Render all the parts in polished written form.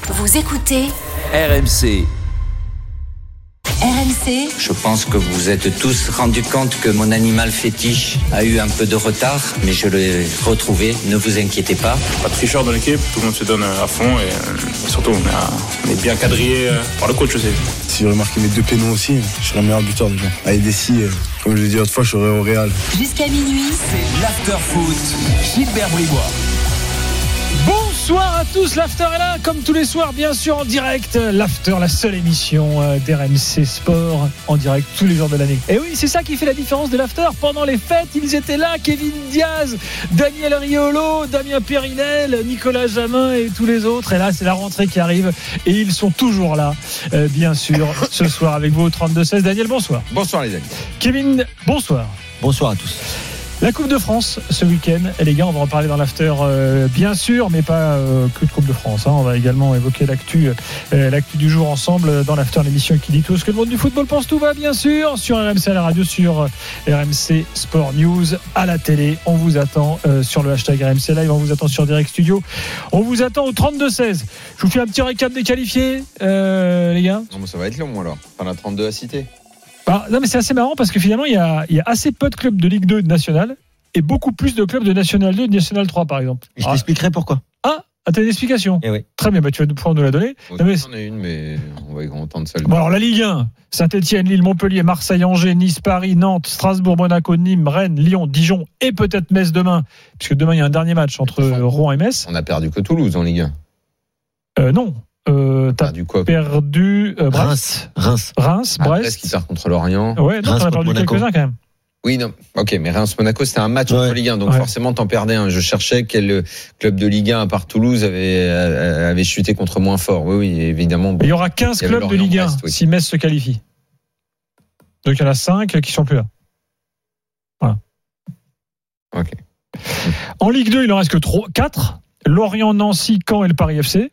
Vous écoutez RMC. RMC. Je pense que vous vous êtes tous rendu compte que mon animal fétiche a eu un peu de retard, mais je l'ai retrouvé, ne vous inquiétez pas. Pas de tricheur dans l'équipe, tout le monde se donne à fond et surtout on est bien quadrillé par le coach aussi. Si j'aurais marqué mes 2 pénaux aussi, je serais le meilleur buteur déjà. Avec des scies, comme je l'ai dit l'autre fois, je serais au Real. Jusqu'à minuit. C'est l'after-foot. Gilbert Bribois. Bonsoir à tous, l'After est là, comme tous les soirs, bien sûr, en direct. L'After, la seule émission d'RMC Sport, en direct tous les jours de l'année. Et oui, c'est ça qui fait la différence de l'After. Pendant les fêtes, ils étaient là, Kevin Diaz, Daniel Riolo, Damien Périnel, Nicolas Jamin et tous les autres. Et là, c'est la rentrée qui arrive et ils sont toujours là, bien sûr, ce soir avec vous au 32-16. Daniel, bonsoir. Bonsoir les amis. Kevin, bonsoir. Bonsoir à tous. La Coupe de France ce week-end, et les gars, on va en parler dans l'after bien sûr, mais pas que de Coupe de France. On va également évoquer l'actu du jour ensemble dans l'after, l'émission qui dit tout ce que le monde du football pense. Tout va bien sûr sur RMC à la radio, sur RMC Sport News à la télé. On vous attend sur le hashtag RMC Live, on vous attend sur Direct Studio, on vous attend au 32-16. Je vous fais un petit récap des qualifiés, les gars. Non, mais ça va être long alors. T'en as 32 à citer. Non, mais c'est assez marrant parce que finalement il y a assez peu de clubs de Ligue 2 et de National et beaucoup plus de clubs de National 2 et de National 3 par exemple. Je t'expliquerai pourquoi. T'as une explication? Eh oui. Très bien, tu vas pouvoir nous la donner. J'en ai une, mais on va entendre celle-là. Bon, alors la Ligue 1, Saint-Etienne, Lille, Montpellier, Marseille, Angers, Nice, Paris, Nantes, Strasbourg, Monaco, Nîmes, Rennes, Lyon, Dijon et peut-être Metz demain, puisque demain il y a un dernier match entre Rouen et Metz. On a perdu que Toulouse en Ligue 1. Non. T'as perdu Reims, Brest. Brest qui perd contre Lorient. Ouais, non, t'en as perdu quelques-uns quand même. Oui, non. Ok, mais Reims-Monaco, c'était un match entre Ligue 1, donc forcément t'en perdais un. Je cherchais quel club de Ligue 1 à part Toulouse avait chuté contre moins fort. Oui, évidemment. Bon, il y aura 15 clubs de Ligue 1 si Metz se qualifie. Donc il y en a 5 qui sont plus là. Voilà. Ok. En Ligue 2, il en reste que 4. Lorient, Nancy, Caen et le Paris FC.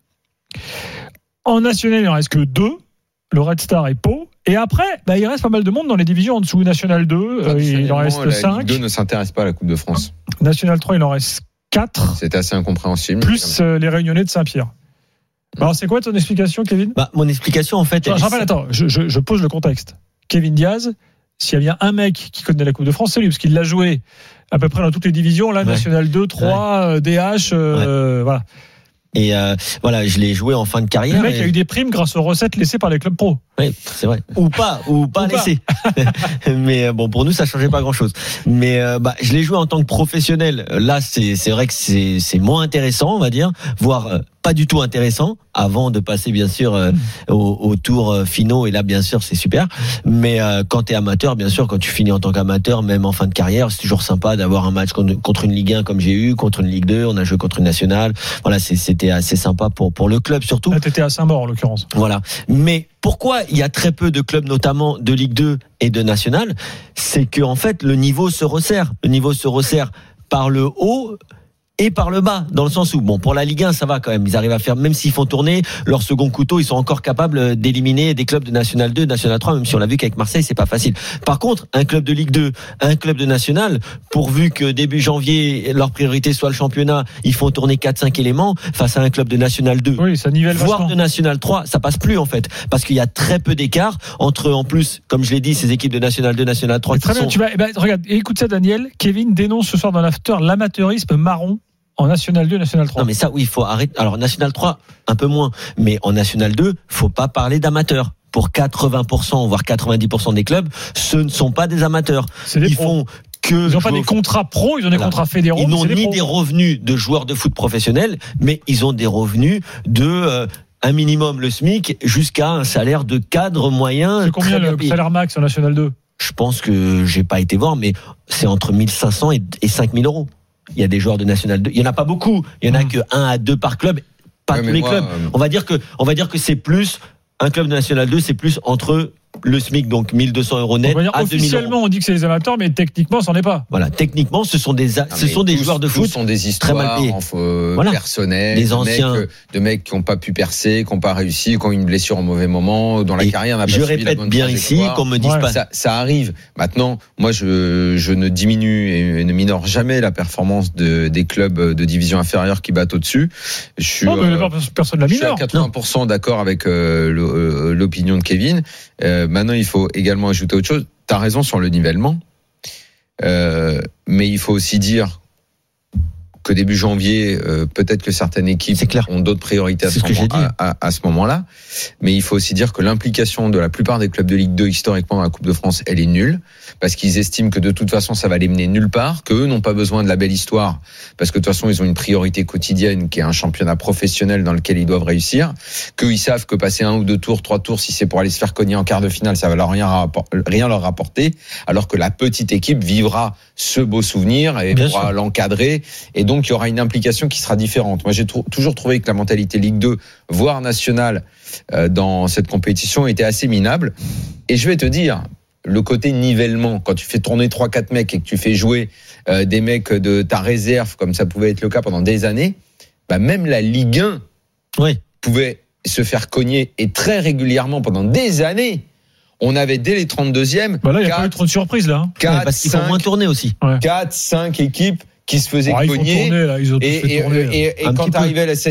En National, il en reste que 2. Le Red Star et Pau. Et après, il reste pas mal de monde dans les divisions en dessous. National 2, il en reste 5. La Ligue 2 ne s'intéresse pas à la Coupe de France. National 3, il en reste 4. C'était assez incompréhensible. Plus les Réunionnais de Saint-Pierre. Alors, c'est quoi ton explication, Kevin? Mon explication, en fait... Je pose le contexte. Kevin Diaz, s'il y a bien un mec qui connaît la Coupe de France, c'est lui, parce qu'il l'a joué à peu près dans toutes les divisions. Là, National 2, 3, DH, voilà. Et voilà, je l'ai joué en fin de carrière. Le mec a eu des primes grâce aux recettes laissées par les clubs pro. Oui, c'est vrai. Ou pas laissées. Mais bon, pour nous, ça changeait pas grand-chose. Mais je l'ai joué en tant que professionnel. Là, c'est vrai que c'est moins intéressant, on va dire, voire pas du tout intéressant, avant de passer bien sûr au tour finaux. Et là, bien sûr, c'est super. Mais quand t'es amateur, bien sûr, quand tu finis en tant qu'amateur, même en fin de carrière, c'est toujours sympa d'avoir un match contre une Ligue 1 comme j'ai eu, contre une Ligue 2. On a joué contre une nationale. Voilà, c'était assez sympa pour le club surtout. Là, t'étais à Saint-Maur en l'occurrence. Voilà. Mais pourquoi il y a très peu de clubs, notamment de Ligue 2 et de National? C'est que en fait, le niveau se resserre. Le niveau se resserre par le haut et par le bas, dans le sens où, bon, pour la Ligue 1, ça va quand même. Ils arrivent à faire, même s'ils font tourner leur second couteau, ils sont encore capables d'éliminer des clubs de National 2, National 3, même si on l'a vu qu'avec Marseille, c'est pas facile. Par contre, un club de Ligue 2, un club de National, pourvu que début janvier, leur priorité soit le championnat, ils font tourner 4-5 éléments face à un club de National 2. Oui, ça nivelle voire vachement. De National 3, ça passe plus, en fait. Parce qu'il y a très peu d'écart entre, en plus, comme je l'ai dit, ces équipes de National 2, National 3 très bien, regarde, écoute ça, Daniel. Kevin dénonce ce soir dans l'after l'amateurisme marron en National 2, National 3. Non, mais ça, oui, il faut arrêter. Alors, National 3, un peu moins. Mais en National 2, faut pas parler d'amateurs. Pour 80%, voire 90% des clubs, ce ne sont pas des amateurs. Ils n'ont pas des contrats pro, ils ont des contrats fédéraux. Ils n'ont ni des revenus de joueurs de foot professionnels, mais ils ont des revenus de un minimum le SMIC jusqu'à un salaire de cadre moyen. C'est combien le salaire max en National 2? Je pense que j'ai pas été voir, mais c'est entre 1500 et 5000 euros. Il y a des joueurs de National 2. Il y en a pas beaucoup. Il y en a que 1 à 2 par club. Pas tous les clubs. On va dire que c'est plus, un club de National 2, c'est plus entre le SMIC, donc 1 200 € net, à 2 000 €. Officiellement, on dit que c'est les amateurs, mais techniquement, c'en est pas. Voilà, techniquement, ce sont des joueurs de foot. Ce sont des histoires très mal payés. Personnelles, des anciens, de mecs qui n'ont pas pu percer, qui n'ont pas réussi, qui ont une blessure au mauvais moment, dont la carrière n'a pas suivi la bonne trajectoire. Je répète bien ici qu'on me dise pas. Ça arrive. Maintenant, moi, je ne diminue et ne minore jamais la performance des clubs de division inférieure qui battent au-dessus. Personne ne la minore. Je suis à 80% d'accord avec l'opinion de Kevin. Maintenant, il faut également ajouter autre chose. Tu as raison sur le nivellement, mais il faut aussi dire que début janvier, peut-être que certaines équipes ont d'autres priorités à ce moment-là. Mais il faut aussi dire que l'implication de la plupart des clubs de Ligue 2 historiquement dans la Coupe de France, elle est nulle, parce qu'ils estiment que de toute façon ça va les mener nulle part, qu'eux n'ont pas besoin de la belle histoire, parce que de toute façon ils ont une priorité quotidienne qui est un championnat professionnel dans lequel ils doivent réussir, qu'ils savent que passer 1 ou 2 tours, 3 tours, si c'est pour aller se faire cogner en quart de finale, ça va rien leur rapporter, alors que la petite équipe vivra ce beau souvenir et pourra l'encadrer, et donc il y aura une implication qui sera différente. Moi j'ai toujours trouvé que la mentalité Ligue 2, voire nationale, dans cette compétition était assez minable. Et je vais te dire, le côté nivellement, quand tu fais tourner 3-4 mecs et que tu fais jouer des mecs de ta réserve, comme ça pouvait être le cas pendant des années, bah même la Ligue 1 pouvait se faire cogner, et très régulièrement pendant des années. On avait dès les 32e, là il n'y a pas eu trop de surprises là. 4, parce qu'ils font moins tourner aussi. 4-5 équipes qui se faisaient cogner. Et quand t'arrivais les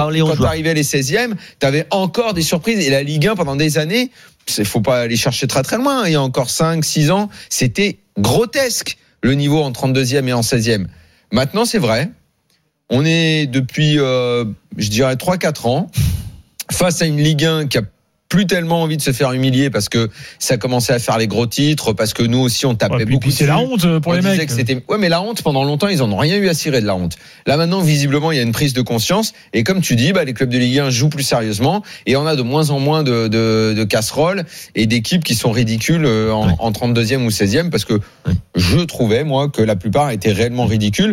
16e, t'avais encore des surprises. Et la Ligue 1 pendant des années, faut pas aller chercher très très loin. Il y a encore 5-6 ans, c'était grotesque le niveau en 32e et en 16e. Maintenant, c'est vrai. On est depuis, je dirais 3-4 ans face à une Ligue 1 qui a plus tellement envie de se faire humilier, parce que ça commençait à faire les gros titres, parce que nous aussi on tapait beaucoup. Puis c'est la honte pour les mecs. Mais la honte, pendant longtemps ils en ont rien eu à cirer de la honte. Là maintenant visiblement il y a une prise de conscience, et comme tu dis, les clubs de Ligue 1 jouent plus sérieusement, et on a de moins en moins de casseroles et d'équipes qui sont ridicules en 32e ou 16e, parce que je trouvais moi que la plupart étaient réellement ridicules.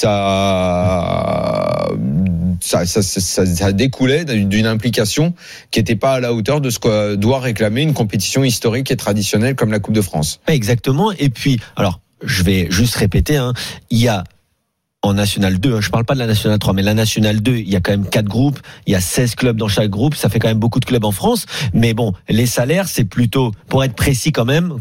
Ça découlait d'une implication qui n'était pas à la hauteur de ce que doit réclamer une compétition historique et traditionnelle comme la Coupe de France. Exactement. Et puis, alors, je vais juste répéter, il y a en National 2, je parle pas de la National 3, mais la National 2, il y a quand même 4 groupes, il y a 16 clubs dans chaque groupe, ça fait quand même beaucoup de clubs en France, mais bon, les salaires, c'est plutôt, pour être précis quand même,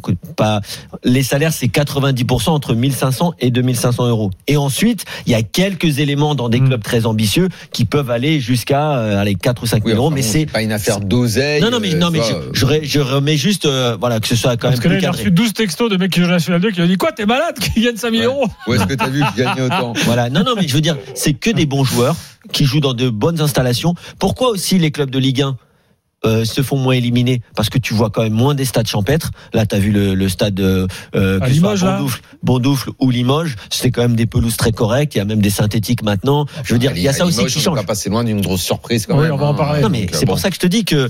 les salaires, c'est 90% entre 1 500 et 2 500 €. Et ensuite, il y a quelques éléments dans des clubs très ambitieux qui peuvent aller jusqu'à 4 ou 5 000 €, mais c'est pas une affaire d'oseille. Non, mais je remets juste, que ce soit quand même plus cadré. Parce que là, il a reçu 12 textos de mecs qui jouent à la National 2 qui ont dit quoi, t'es malade, qui gagne 5 000 €. Où est-ce que t'as vu qu'ils gagnaient autant? Voilà, non, mais je veux dire, c'est que des bons joueurs qui jouent dans de bonnes installations. Pourquoi aussi les clubs de Ligue 1 se font moins éliminer? Parce que tu vois quand même moins des stades champêtres. Là, t'as vu le stade Limoges, Bondoufle ou Limoges, c'est quand même des pelouses très correctes. Il y a même des synthétiques maintenant. Je veux dire, il y a ça aussi qui change. On va passer loin d'une grosse surprise quand même. On va en parler. Non, mais c'est pour ça que je te dis que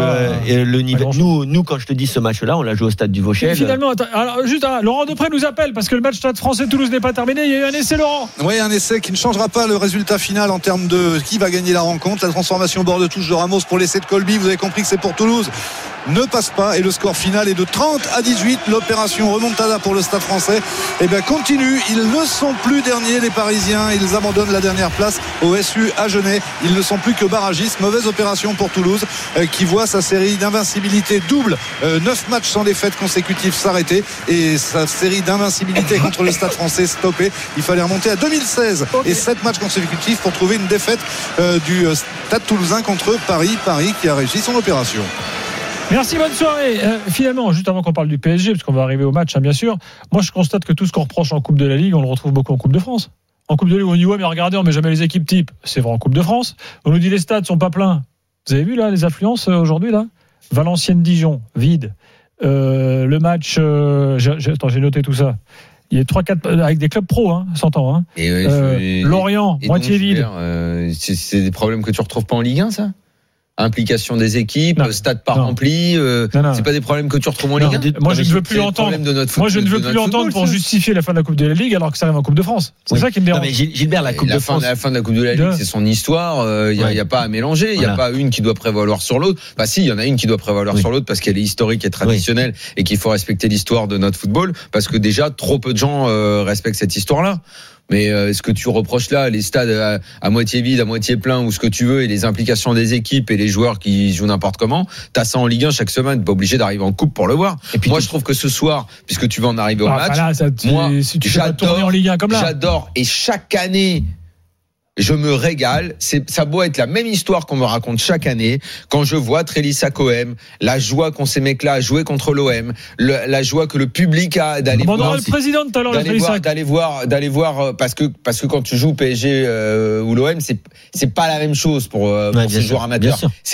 le niveau. Nous, quand je te dis ce match-là, on l'a joué au stade du Vauchel. Finalement, alors juste Laurent Depré nous appelle parce que le match Stade Français Toulouse n'est pas terminé. Il y a eu un essai, Laurent. Oui, un essai qui ne changera pas le résultat final en termes de qui va gagner la rencontre. La transformation bord de touche de Ramos pour l'essai de Colby. Vous avez compris que c'est pour Toulouse, ne passe pas, et le score final est de 30-18. L'opération remontada pour le Stade Français continue. Ils ne sont plus derniers, les Parisiens. Ils abandonnent la dernière place au SU Agenais. Ils ne sont plus que barragistes. Mauvaise opération pour Toulouse, qui voit sa série d'invincibilité double, 9 matchs sans défaite consécutive s'arrêter, et sa série d'invincibilité contre le Stade Français stoppée. Il fallait remonter à 2016 et 7 matchs consécutifs pour trouver une défaite du Stade Toulousain contre Paris qui a réussi son opération. Merci, bonne soirée. Finalement, juste avant qu'on parle du PSG, parce qu'on va arriver au match, bien sûr, moi je constate que tout ce qu'on reproche en Coupe de la Ligue, on le retrouve beaucoup en Coupe de France. En Coupe de Ligue, on dit ouais, mais regardez, on met jamais les équipes types. C'est vrai en Coupe de France. On nous dit les stades sont pas pleins. Vous avez vu là les affluences aujourd'hui là? Valenciennes-Dijon, vide. Le match, j'ai noté tout ça. Il y a 3-4 avec des clubs pro, s'entend. Lorient, moitié vide. C'est des problèmes que tu retrouves pas en Ligue 1, ça? implication des équipes, stade pas rempli. C'est pas des problèmes que tu retrouves en Ligue 1. Moi, je ne veux plus l'entendre. Moi, je ne veux plus l'entendre pour justifier la fin de la Coupe de la Ligue alors que ça arrive en Coupe de France. C'est ça qui me dérange. Non, mais Gilbert, la Coupe de France. La fin de la Coupe de la Ligue, c'est son histoire. Il y a pas à mélanger. Il y a pas une qui doit prévaloir sur l'autre. Bah si, il y en a une qui doit prévaloir sur l'autre parce qu'elle est historique et traditionnelle et qu'il faut respecter l'histoire de notre football parce que déjà trop peu de gens respectent cette histoire-là. Mais ce que tu reproches là, les stades à moitié vides, à moitié pleins ou ce que tu veux, et les implications des équipes et les joueurs qui jouent n'importe comment, t'as ça en Ligue 1 chaque semaine, t'es pas obligé d'arriver en coupe pour le voir. Et puis moi, je trouve que ce soir, puisque tu vas en arriver au match, moi, si tu fais tourner en Ligue 1 comme là, j'adore. Et chaque année, je me régale. Ça doit être la même histoire qu'on me raconte chaque année. Quand je vois Trélissa Cohem, la joie qu'ont ces mecs-là à jouer contre l'OM, la joie que le public a d'aller voir. Le président tout à l'heure, d'aller voir, parce que quand tu joues PSG ou l'OM, c'est pas la même chose pour ces joueurs amateurs.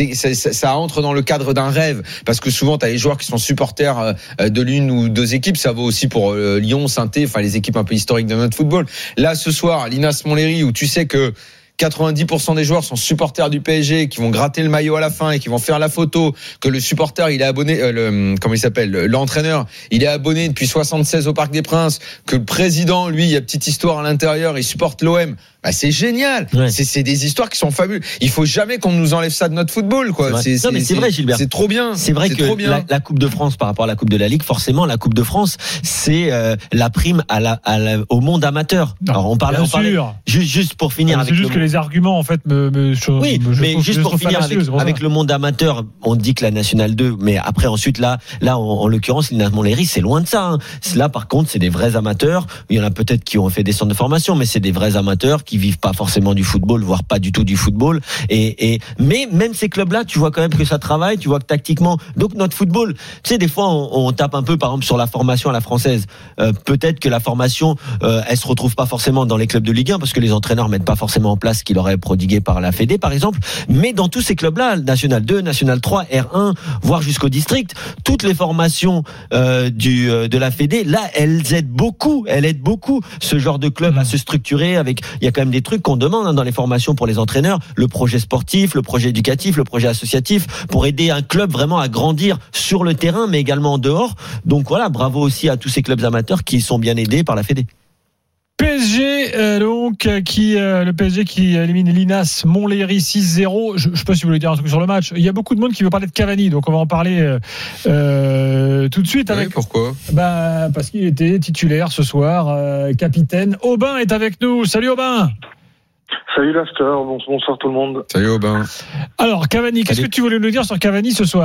Ça entre dans le cadre d'un rêve, parce que souvent t'as les joueurs qui sont supporters de l'une ou deux équipes. Ça vaut aussi pour Lyon, Saint-Étienne, enfin les équipes un peu historiques de notre football. Là, ce soir, l'Inas Montlhéry, où tu sais que 90% des joueurs sont supporters du PSG, qui vont gratter le maillot à la fin et qui vont faire la photo, que le supporter il est abonné, l'entraîneur il est abonné depuis 76 au Parc des Princes, que le président lui il y a petite histoire à l'intérieur, il supporte l'OM. Bah c'est génial. C'est des histoires qui sont fabuleuses. Il faut jamais qu'on nous enlève ça de notre football, quoi. C'est vrai, Gilbert. C'est trop bien. C'est vrai que la Coupe de France par rapport à la Coupe de la Ligue, forcément, la Coupe de France, c'est la prime au monde amateur. Alors on parlait juste pour finir avec. C'est juste que les arguments en fait mais juste pour finir avec le monde amateur, on dit que la Nationale 2, mais après ensuite là en l'occurrence, l'Inas Montlhéry, c'est loin de ça. Hein. Là par contre, c'est des vrais amateurs. Il y en a peut-être qui ont fait des centres de formation, mais c'est des vrais amateurs qui vivent pas forcément du football, voire pas du tout du football. Mais même ces clubs-là, tu vois quand même que ça travaille, tu vois que tactiquement. Donc notre football, tu sais, des fois on tape un peu, par exemple, sur la formation à la française. Peut-être que la formation, elle se retrouve pas forcément dans les clubs de Ligue 1 parce que les entraîneurs mettent pas forcément en place ce qu'il aurait prodigué par la Fédé, par exemple. Mais dans tous ces clubs-là, National 2, National 3, R1, voire jusqu'au district, toutes les formations de la Fédé, là, elles aident beaucoup ce genre de club à se structurer avec. Il y a quand même des trucs qu'on demande dans les formations pour les entraîneurs, le projet sportif, le projet éducatif, le projet associatif, pour aider un club vraiment à grandir sur le terrain, mais également en dehors. Donc voilà, bravo aussi à tous ces clubs amateurs qui sont bien aidés par la Fédé. PSG le PSG qui élimine l'Inas Montlhéry 6-0. Je sais pas si vous voulez dire un truc sur le match. Il y a beaucoup de monde qui veut parler de Cavani, donc on va en parler tout de suite. Oui, pourquoi ? Parce qu'il était titulaire ce soir, capitaine. Aubin est avec nous. Salut Aubin. Salut l'after, bonsoir tout le monde. Salut Aubin. Alors Cavani, qu'est-ce que tu voulais nous dire sur Cavani ce soir ?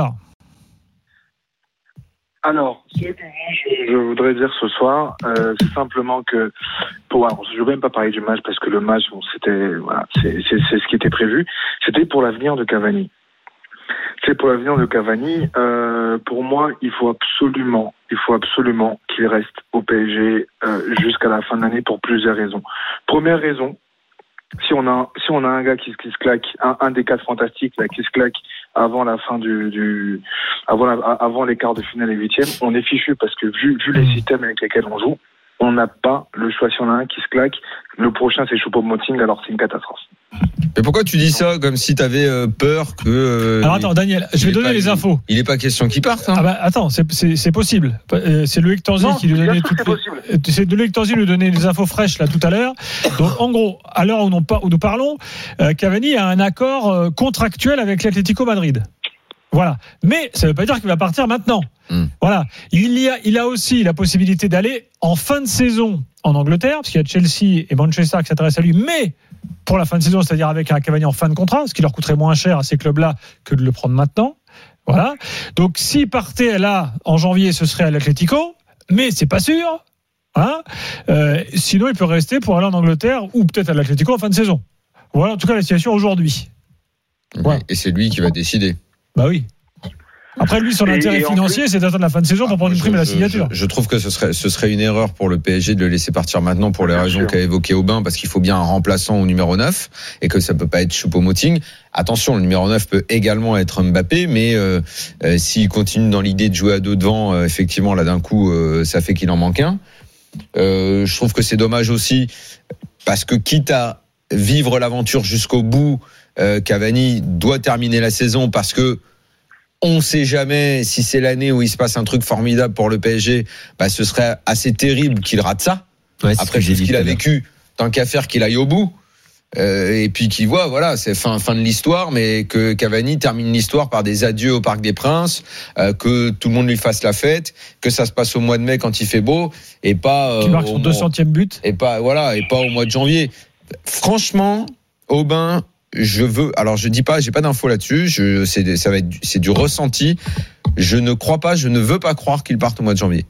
Alors, ce que je voudrais dire ce soir, c'est simplement que, je ne veux même pas parler du match parce que le match, c'est ce qui était prévu. C'était pour l'avenir de Cavani. C'est pour l'avenir de Cavani. Pour moi, il faut absolument qu'il reste au PSG jusqu'à la fin de l'année pour plusieurs raisons. Première raison. Si on a un gars qui se claque, un des 4 fantastiques là, qui se claque avant la fin avant les quarts de finale et huitièmes, on est fichu parce que vu les systèmes avec lesquels on joue, on n'a pas le choix. Si on a un qui se claque, le prochain c'est Choupo-Moting, alors c'est une catastrophe. Mais pourquoi tu dis ça comme si t'avais peur que Alors attends Daniel, je vais donner les infos. Il est pas question qu'il parte. Hein. Attends, c'est possible. C'est Loïc Tanzi qui lui donnait c'est Loïc Tanzi lui donnait les infos fraîches là tout à l'heure. Donc en gros, à l'heure où nous parlons, Cavani a un accord contractuel avec l'Atlético Madrid. Voilà. Mais ça ne veut pas dire qu'il va partir maintenant. Voilà. Il a aussi la possibilité d'aller en fin de saison en Angleterre, parce qu'il y a Chelsea et Manchester qui s'intéressent à lui, mais pour la fin de saison, c'est-à-dire avec un Cavani en fin de contrat, ce qui leur coûterait moins cher à ces clubs-là que de le prendre maintenant. Voilà. Donc, s'il partait là en janvier, ce serait à l'Atlético, mais c'est pas sûr. Hein. Sinon, il peut rester pour aller en Angleterre ou peut-être à l'Atlético en fin de saison. Voilà, en tout cas, la situation aujourd'hui. Voilà. Et c'est lui qui va décider. Bah oui. Après, lui, son intérêt financier, c'est d'attendre la fin de saison pour prendre une prime à la signature. Je trouve que ce serait une erreur pour le PSG de le laisser partir maintenant pour les raisons qu'a évoqué Aubin, parce qu'il faut bien un remplaçant au numéro 9 et que ça peut pas être Choupo-Moting. Attention, le numéro 9 peut également être Mbappé, mais s'il continue dans l'idée de jouer à deux devant, effectivement, là d'un coup, ça fait qu'il en manque un. Je trouve que c'est dommage aussi, parce que quitte à vivre l'aventure jusqu'au bout, Cavani doit terminer la saison parce que on ne sait jamais si c'est l'année où il se passe un truc formidable pour le PSG. Ce serait assez terrible qu'il rate ça. Ouais, après tout ce qu'il a vécu, tant qu'à faire qu'il aille au bout. Et puis qu'il voit, voilà, c'est fin de l'histoire, mais que Cavani termine l'histoire par des adieux au Parc des Princes, que tout le monde lui fasse la fête, que ça se passe au mois de mai quand il fait beau, et pas qui marque son 200e but, et pas au mois de janvier. Franchement, Aubin, je dis pas, j'ai pas d'infos là-dessus, c'est du ressenti. Je ne crois pas, je ne veux pas croire qu'il parte au mois de janvier.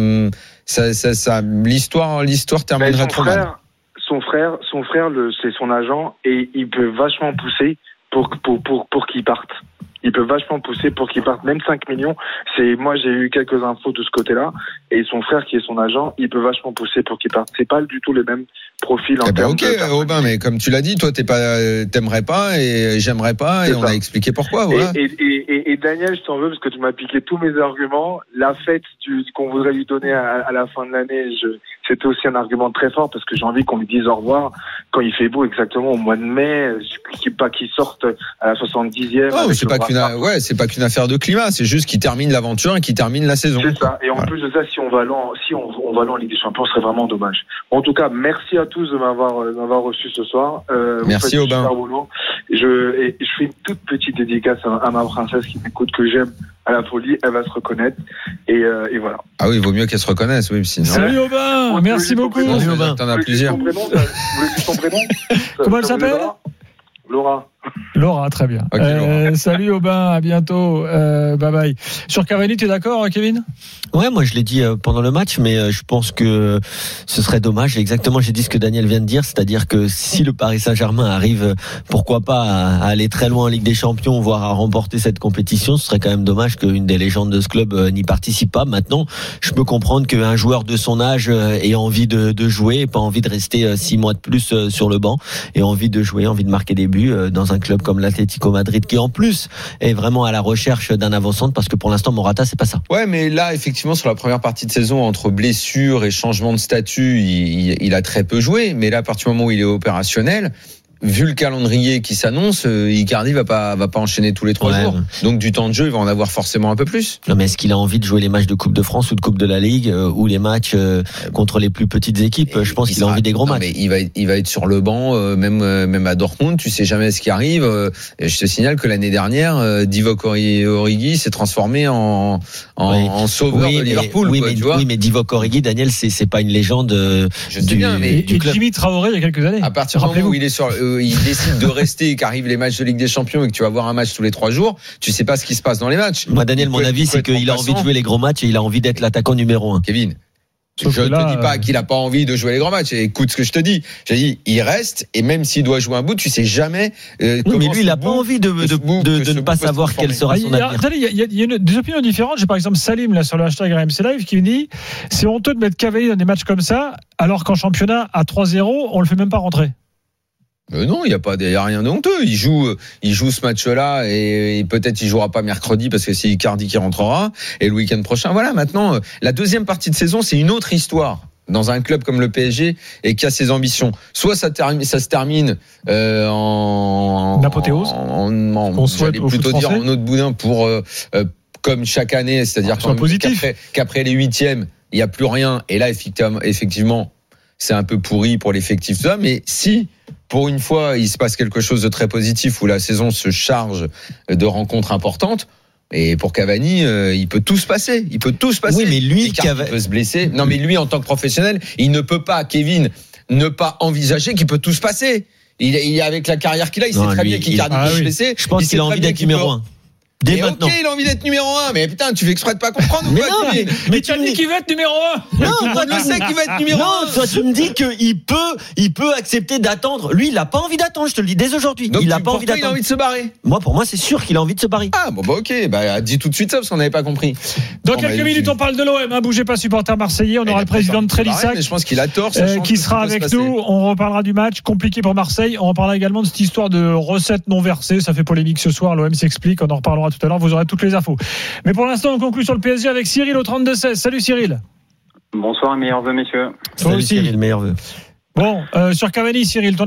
L'histoire terminerait trop mal. Son frère, c'est son agent et il peut vachement pousser pour qu'il parte. Il peut vachement pousser pour qu'il parte, même 5 millions. Moi, j'ai eu quelques infos de ce côté-là. Et son frère, qui est son agent, il peut vachement pousser pour qu'il parte. C'est pas du tout les mêmes profils en termes de... Aubin, mais comme tu l'as dit, toi, t'aimerais pas et j'aimerais pas, c'est et ça. On a expliqué pourquoi, voilà. Et Daniel, je t'en veux parce que tu m'as piqué tous mes arguments. La fête qu'on voudrait lui donner à la fin de l'année, c'était aussi un argument très fort parce que j'ai envie qu'on lui dise au revoir quand il fait beau, exactement au mois de mai, qu'il sorte à la 70e. Oh, c'est pas qu'une affaire de climat, c'est juste qu'il termine l'aventure et qu'il termine la saison. C'est ça. Et en plus de ça, si on va en Ligue des Champions, ce serait vraiment dommage. En tout cas, merci à tous de m'avoir reçu ce soir. Merci Aubin. Je fais une toute petite dédicace à ma princesse qui m'écoute, que j'aime à la folie, elle va se reconnaître et voilà. Ah oui, il vaut mieux qu'elle se reconnaisse, oui, sinon. Salut Aubin, merci beaucoup. Salut Aubin, t'en as plusieurs. Vous voulez son prénom Comment elle s'appelle? Laura, très bien. Okay, salut Aubin, à bientôt. Bye bye. Sur Cavani, tu es d'accord, Kevin? Ouais, moi je l'ai dit pendant le match, mais je pense que ce serait dommage. Exactement, j'ai dit ce que Daniel vient de dire, c'est-à-dire que si le Paris Saint-Germain arrive, pourquoi pas, à aller très loin en Ligue des Champions, voire à remporter cette compétition, ce serait quand même dommage qu'une des légendes de ce club n'y participe pas. Maintenant, je peux comprendre qu'un joueur de son âge ait envie de jouer, et pas envie de rester 6 mois de plus sur le banc, et envie de jouer, envie de marquer des buts dans un club comme l'Atlético Madrid, qui en plus est vraiment à la recherche d'un avant-centre, parce que pour l'instant Morata c'est pas ça. Ouais, mais là effectivement sur la première partie de saison, entre blessures et changement de statut, il a très peu joué, mais là à partir du moment où il est opérationnel, vu le calendrier qui s'annonce, Icardi va pas enchaîner tous les 3 jours. Donc du temps de jeu, il va en avoir forcément un peu plus. Non, mais est-ce qu'il a envie de jouer les matchs de Coupe de France ou de Coupe de la Ligue ou les matchs contre les plus petites équipes? Je pense qu'il a envie des gros matchs. Mais il va être sur le banc, même à Dortmund. Tu sais jamais ce qui arrive. Je te signale que l'année dernière, Divock Origi s'est transformé en sauveur de Liverpool. Oui, mais Divock Origi, Daniel, c'est pas une légende. Je sais bien, mais du club. Jimmy Traoré il y a quelques années. À partir du moment où il est il décide de rester et qu'arrivent les matchs de Ligue des Champions et que tu vas voir un match tous les 3 jours, tu sais pas ce qui se passe dans les matchs. Moi, Daniel, mon avis, c'est qu'il a envie de jouer les gros matchs et il a envie d'être l'attaquant numéro 1. Kevin, je te dis pas qu'il a pas envie de jouer les grands matchs. Écoute ce que je te dis. J'ai dit, il reste, et même s'il doit jouer un bout, tu sais jamais. Mais lui, il a pas envie de ne pas savoir quel sera son avenir. Il y a des opinions différentes. J'ai par exemple Salim là sur le hashtag RMC Live qui me dit c'est honteux de mettre Cavani dans des matchs comme ça, alors qu'en championnat à 3-0, on le fait même pas rentrer. Non, il y a rien de honteux. Il joue ce match-là et peut-être il jouera pas mercredi parce que c'est Icardi qui rentrera et le week-end prochain. Voilà. Maintenant, la deuxième partie de saison, c'est une autre histoire dans un club comme le PSG et qui a ses ambitions. Soit ça se termine en apothéose. J'allais plutôt dire en autre boudin pour comme chaque année, c'est-à-dire qu'après les 8e, il y a plus rien. Et là, effectivement, c'est un peu pourri pour l'effectif, ça. Mais si pour une fois, il se passe quelque chose de très positif où la saison se charge de rencontres importantes. Et pour Cavani, il peut tout se passer. Il peut tout se passer. Oui, mais lui, il peut se blesser. Non, mais lui, en tant que professionnel, il ne peut pas, Kevin, ne pas envisager qu'il peut tout se passer. Il avec la carrière qu'il a, il sait très bien qu'Icardi peut se blesser. Je pense qu'il a envie d'être numéro 1. Dès maintenant. Ok, il a envie d'être numéro 1, mais putain, tu fais exprès de pas comprendre ou quoi? Mais tu as dit qu'il veut être numéro 1. Non, tout le monde le sait qu'il va être numéro 1. Non, toi tu me dis qu'il peut accepter d'attendre. Lui, il a pas envie d'attendre, je te le dis dès aujourd'hui. Donc, il a pas envie d'attendre. Il a envie de se barrer. Pour moi, c'est sûr qu'il a envie de se barrer. Ah, bon, bah, ok, dis tout de suite ça, parce qu'on n'avait pas compris. Dans quelques minutes, on parle de l'OM, bougez pas, supporter marseillais. On aura le président de Trélissac. Je pense qu'il a tort, qui sera avec nous. On reparlera du match compliqué pour Marseille. On reparlera également de cette histoire de recettes non versées. Ça fait polémique ce soir. L'OM s'explique. On en reparlera tout à l'heure. Vous aurez toutes les infos. Mais pour l'instant, on conclut sur le PSG avec Cyril au 32-16. Salut Cyril. Bonsoir et meilleurs vœux, messieurs. Toi aussi. Cyril, meilleurs vœux. Bon, sur Cavani, Cyril, ton avis?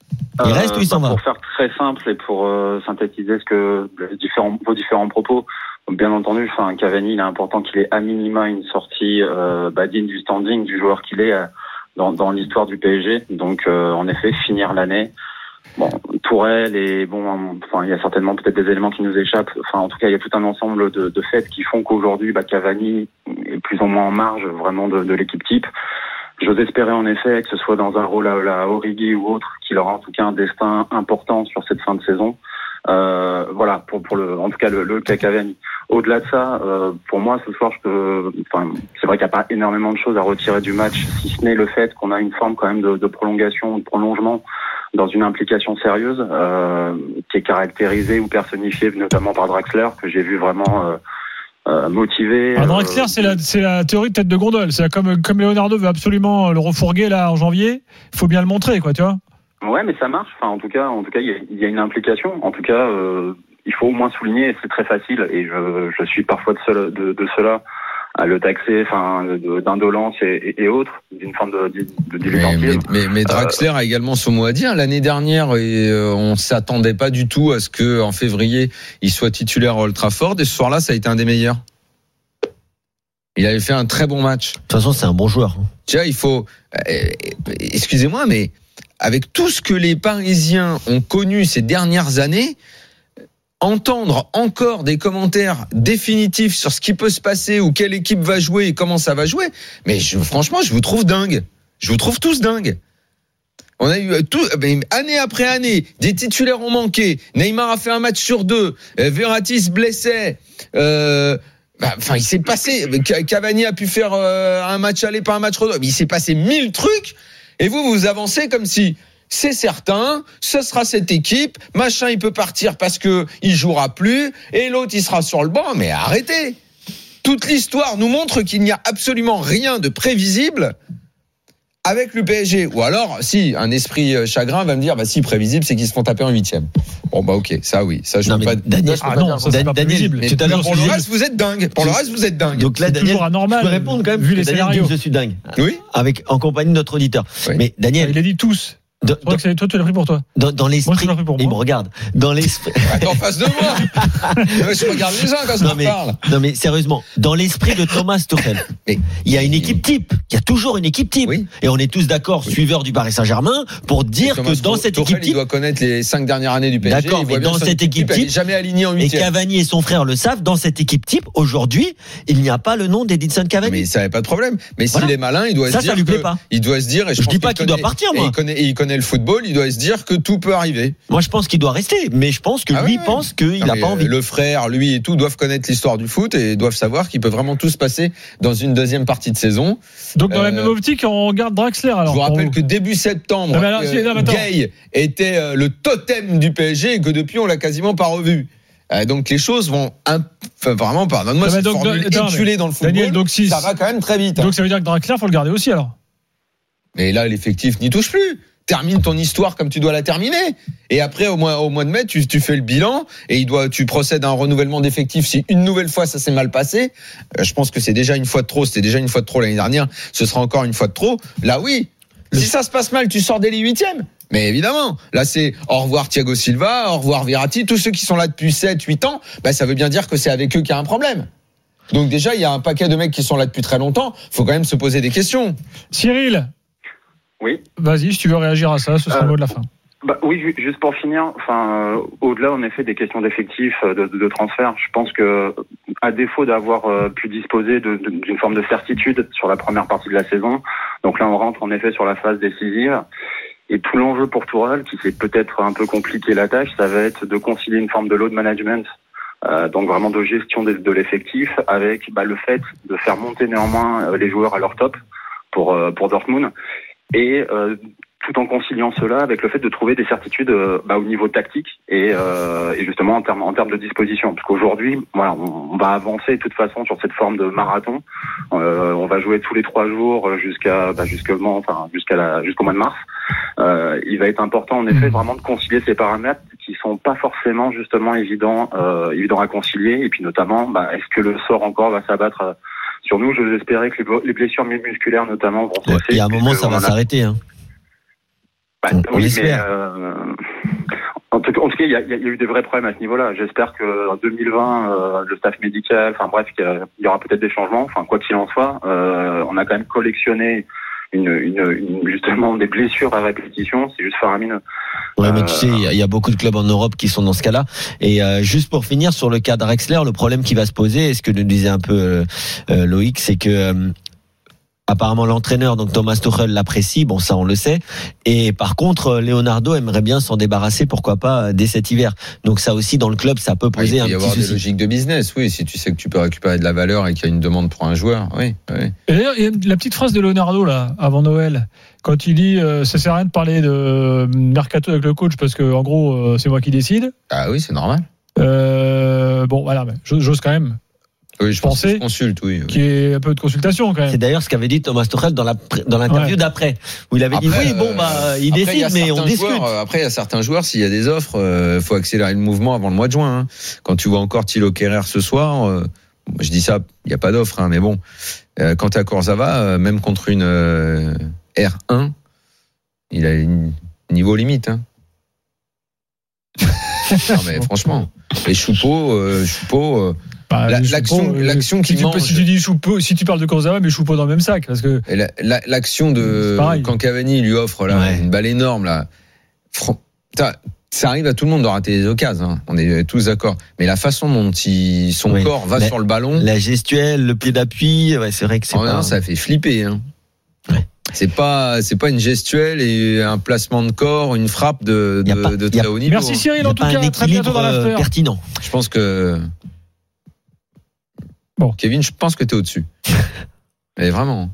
Il reste ou il s'en va? Pour faire très simple et pour synthétiser vos différents propos, bien entendu, Cavani, il est important qu'il ait à minima une sortie digne du standing du joueur qu'il est dans l'histoire du PSG. Donc, en effet, finir l'année. Bon, Tourelle et il y a certainement peut-être des éléments qui nous échappent. En tout cas, il y a tout un ensemble de faits qui font qu'aujourd'hui, Cavani est plus ou moins en marge vraiment de l'équipe type. J'ose espérer en effet que ce soit dans un rôle à la Origi ou autre, qu'il aura en tout cas un destin important sur cette fin de saison. Voilà, en tout cas le cas Cavani. Au-delà de ça, pour moi ce soir, c'est vrai qu'il n'y a pas énormément de choses à retirer du match, si ce n'est le fait qu'on a une forme quand même de prolongation, de prolongement dans une implication sérieuse qui est caractérisée ou personnifiée notamment par Draxler, que j'ai vu vraiment motivé. Draxler, c'est la théorie de tête de gondole. C'est comme Leonardo veut absolument le refourguer là en janvier. Il faut bien le montrer, quoi, tu vois. Ouais, mais ça marche. En tout cas, il y a une implication. En tout cas, il faut au moins souligner. Et c'est très facile. Et je suis parfois de cela à le taxer, d'indolence et autres, d'une forme de dilettantisme. Mais Draxler a également son mot à dire. L'année dernière, on s'attendait pas du tout à ce que en février il soit titulaire à Old Trafford. Et ce soir-là, ça a été un des meilleurs. Il avait fait un très bon match. De toute façon, c'est un bon joueur. Tu vois, il faut. Excusez-moi, mais avec tout ce que les Parisiens ont connu ces dernières années, entendre encore des commentaires définitifs sur ce qui peut se passer ou quelle équipe va jouer et comment ça va jouer, mais franchement, je vous trouve dingue. Je vous trouve tous dingues. On a eu année après année, des titulaires ont manqué. Neymar a fait un match sur 2. Verratti se blessait. Il s'est passé. Cavani a pu faire un match aller, pas un match retour. Mais il s'est passé 1000 trucs. Et vous avancez comme si c'est certain, ce sera cette équipe, machin il peut partir parce que il jouera plus, et l'autre il sera sur le banc. Mais arrêtez. Toute l'histoire nous montre qu'il n'y a absolument rien de prévisible avec le PSG. Ou alors, si un esprit chagrin va me dire, si prévisible, c'est qu'ils se font taper en 8e. Bon ok, ça oui, ça je ne peux pas. Daniel, c'est pas prévisible. Mais pour le reste, vous êtes dingue. Pour le reste, vous êtes dingue. Donc là, Daniel, toujours anormal. Je peux répondre quand même. Vu les scénarios, je suis dingue. Oui. En compagnie de notre auditeur. Oui. Mais Daniel, il a dit tous. Toi, tu l'as pris pour toi. Dans l'esprit, moi, pour moi. Il me regarde. Dans l'esprit. Attends, en face de moi. Je regarde les gens quand je parle. Non, mais sérieusement, dans l'esprit de Thomas Tuchel, il y a une équipe type. Il y a toujours une équipe type. Oui. Et on est tous d'accord, suiveurs du Paris Saint-Germain, pour dire que dans cette équipe type. Il doit connaître les 5 dernières années du PSG. D'accord, mais dans cette équipe type. Jamais aligné en 8e. Et Cavani et son frère le savent, dans cette équipe type, aujourd'hui, il n'y a pas le nom d'Edinson Cavani. Mais ça n'avait pas de problème. Mais s'il est malin, il doit se dire. Ça lui plaît pas. Il doit se dire, et je dis pas qu'il doit partir, moi. Il connaît le football, il doit se dire que tout peut arriver. Moi, je pense qu'il doit rester, mais je pense que lui pense qu'il n'a pas envie. Le frère, lui et tout, doivent connaître l'histoire du foot et doivent savoir qu'il peut vraiment tout se passer dans une deuxième partie de saison. Donc, dans la même optique, on regarde Draxler. Alors, je vous rappelle que début septembre, Gay était le totem du PSG et que depuis, on l'a quasiment pas revu. Donc les choses vont vraiment, pardonne-moi, cette formule éculée dans le football. Daniel, donc, ça va quand même très vite. Donc ça veut dire que Draxler, faut le garder aussi alors. Mais là, l'effectif n'y touche plus. Termine ton histoire comme tu dois la terminer. Et après, au mois de mai, tu fais le bilan et tu procèdes à un renouvellement d'effectifs. Si une nouvelle fois ça s'est mal passé, je pense que c'est déjà une fois de trop. C'était déjà une fois de trop l'année dernière. Ce sera encore une fois de trop. Là, oui. Si ça se passe mal, tu sors dès les 8e. Mais évidemment, là c'est au revoir Thiago Silva, au revoir Verratti, tous ceux qui sont là depuis 7-8 ans, ça veut bien dire que c'est avec eux qu'il y a un problème. Donc déjà, il y a un paquet de mecs qui sont là depuis très longtemps. Faut quand même se poser des questions. Cyril. Oui. Vas-y, si tu veux réagir à ça, ce sera le mot de la fin. Oui, juste pour finir, au-delà en effet des questions d'effectifs, de transfert, je pense que à défaut d'avoir pu disposer d'une forme de certitude sur la première partie de la saison, donc là on rentre en effet sur la phase décisive. Et tout l'enjeu pour Tourelle, qui s'est peut-être un peu compliqué la tâche, ça va être de concilier une forme de load management, donc vraiment de gestion de l'effectif, avec le fait de faire monter néanmoins les joueurs à leur top pour Dortmund, et tout en conciliant cela avec le fait de trouver des certitudes au niveau tactique et justement en termes de disposition. Parce qu'aujourd'hui, on va avancer de toute façon sur cette forme de marathon. On va jouer tous les 3 jours jusqu'au mois de mars. Il va être important en effet vraiment de concilier ces paramètres qui sont pas forcément justement évidents à concilier. Et puis notamment, est-ce que le sort encore va s'abattre sur nous? Je espérais que les blessures musculaires notamment vont cesser. Il y a un moment, ça va s'arrêter. On l'espère. En tout cas, il y a eu des vrais problèmes à ce niveau-là. J'espère que en 2020, le staff médical, enfin bref, il y aura peut-être des changements. Enfin, quoi qu'il en soit, on a quand même collectionné justement des blessures à répétition. C'est juste faramineux. Ouais, mais tu sais, il y a beaucoup de clubs en Europe qui sont dans ce cas-là. Et juste pour finir sur le cas d'Draxler, le problème qui va se poser, et ce que nous disait un peu Loïc, c'est que apparemment l'entraîneur, donc Thomas Tuchel, l'apprécie, bon ça on le sait, et par contre Leonardo aimerait bien s'en débarrasser, pourquoi pas dès cet hiver. Donc ça aussi dans le club ça peut poser un petit souci. Il peut y avoir des logiques de business, oui, si tu sais que tu peux récupérer de la valeur et qu'il y a une demande pour un joueur, oui. Et d'ailleurs il y a la petite phrase de Leonardo là avant Noël, quand il dit ça sert à rien de parler de mercato avec le coach parce que en gros c'est moi qui décide. Ah oui, c'est normal. Bon voilà, mais j'ose quand même. Oui, je pense que consulte, oui. Qui est un peu de consultation quand même. C'est d'ailleurs ce qu'avait dit Thomas Tuchel dans l'interview d'après, où il avait dit oui, bon il décide, mais on discute. Après, il y a certains joueurs, s'il y a des offres, faut accélérer le mouvement avant le mois de juin. Hein. Quand tu vois encore Thilo Kehrer ce soir, je dis ça, il n'y a pas d'offre, hein, mais bon, quand tu as Kurzawa, même contre une R1, il a un niveau limite. Hein. Non mais franchement, et Choupeau. L'action qui mange. Si tu dis Choupeau, si tu parles de Kurzawa, mais Choupeau dans le même sac, parce que l'action de quand Cavani lui offre là une balle énorme là, ça arrive à tout le monde de rater des occasions. Hein. On est tous d'accord. Mais la façon dont son corps va sur le ballon, la gestuelle, le pied d'appui, c'est vrai que c'est non, ça fait flipper. Hein. Ouais. C'est pas une gestuelle et un placement de corps, une frappe de très haut niveau. Merci Cyril, en tout cas, très bientôt dans l'after. Pertinent. Je pense que Kevin, je pense que t'es au-dessus. Mais vraiment.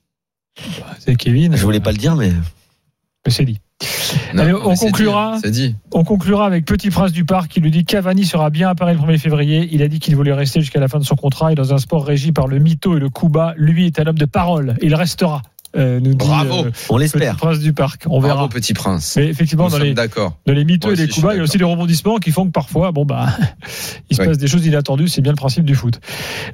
C'est Kevin. Je voulais pas le dire, mais c'est dit. Non, allez, on conclura. C'est dit. On conclura avec Petit Prince du Parc qui lui dit Cavani sera bien à Paris le 1er février. Il a dit qu'il voulait rester jusqu'à la fin de son contrat et dans un sport régi par le mytho et le coup bas, lui est un homme de parole. Il restera. Nous Bravo, on l'espère. Petit Prince du Parc, on verra. Bravo Petit Prince. Mais effectivement, dans les mythos et les coups bas, il y a aussi des rebondissements qui font que parfois, il se passe des choses inattendues. C'est bien le principe du foot.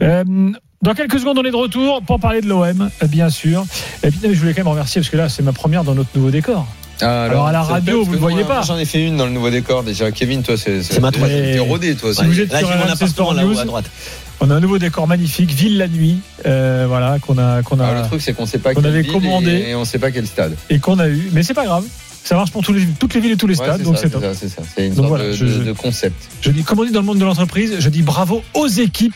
Dans quelques secondes, on est de retour pour parler de l'OM, bien sûr. Et puis, je voulais quand même remercier parce que là, c'est ma première dans notre nouveau décor. Alors à la radio, vous ne voyez pas. J'en ai fait une dans le nouveau décor déjà. Kevin, toi, c'est ma troisième. T'es rodé, toi. Si vous êtes sur RMC Sport News, à droite. On a un nouveau décor magnifique, Ville la nuit, qu'on a. Le truc, c'est qu'on sait pas qu'on avait commandé et on sait pas quel stade. Et qu'on a eu, mais c'est pas grave. Ça marche pour toutes les villes et tous les stades, donc c'est top. C'est ça. C'est une sorte de concept. Je dis, comme on dit dans le monde de l'entreprise, je dis bravo aux équipes.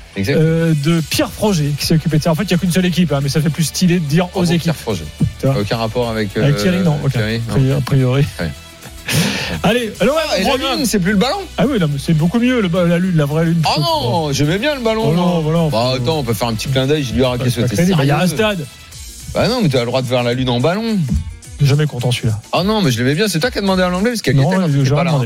De Pierre Froger qui s'est occupé de ça. En fait, il n'y a qu'une seule équipe, mais ça fait plus stylé de dire aux équipes. Pierre Froger. Aucun rapport avec Thierry, non. Thierry, a priori. Ouais. Allez, alors la lune, c'est plus le ballon. Ah oui, non, mais c'est beaucoup mieux la lune, la vraie lune. Oh non, j'aimais bien le ballon. Attends, on peut faire un petit clin d'œil. Je lui ai raqué sauter. Il y a un stade. Bah non, mais tu as le droit de faire la lune en ballon. Jamais content celui-là. Ah non, mais je l'aimais bien. C'est toi qui as demandé à l'anglais parce qu'elle y était quand tu n'étais pas là.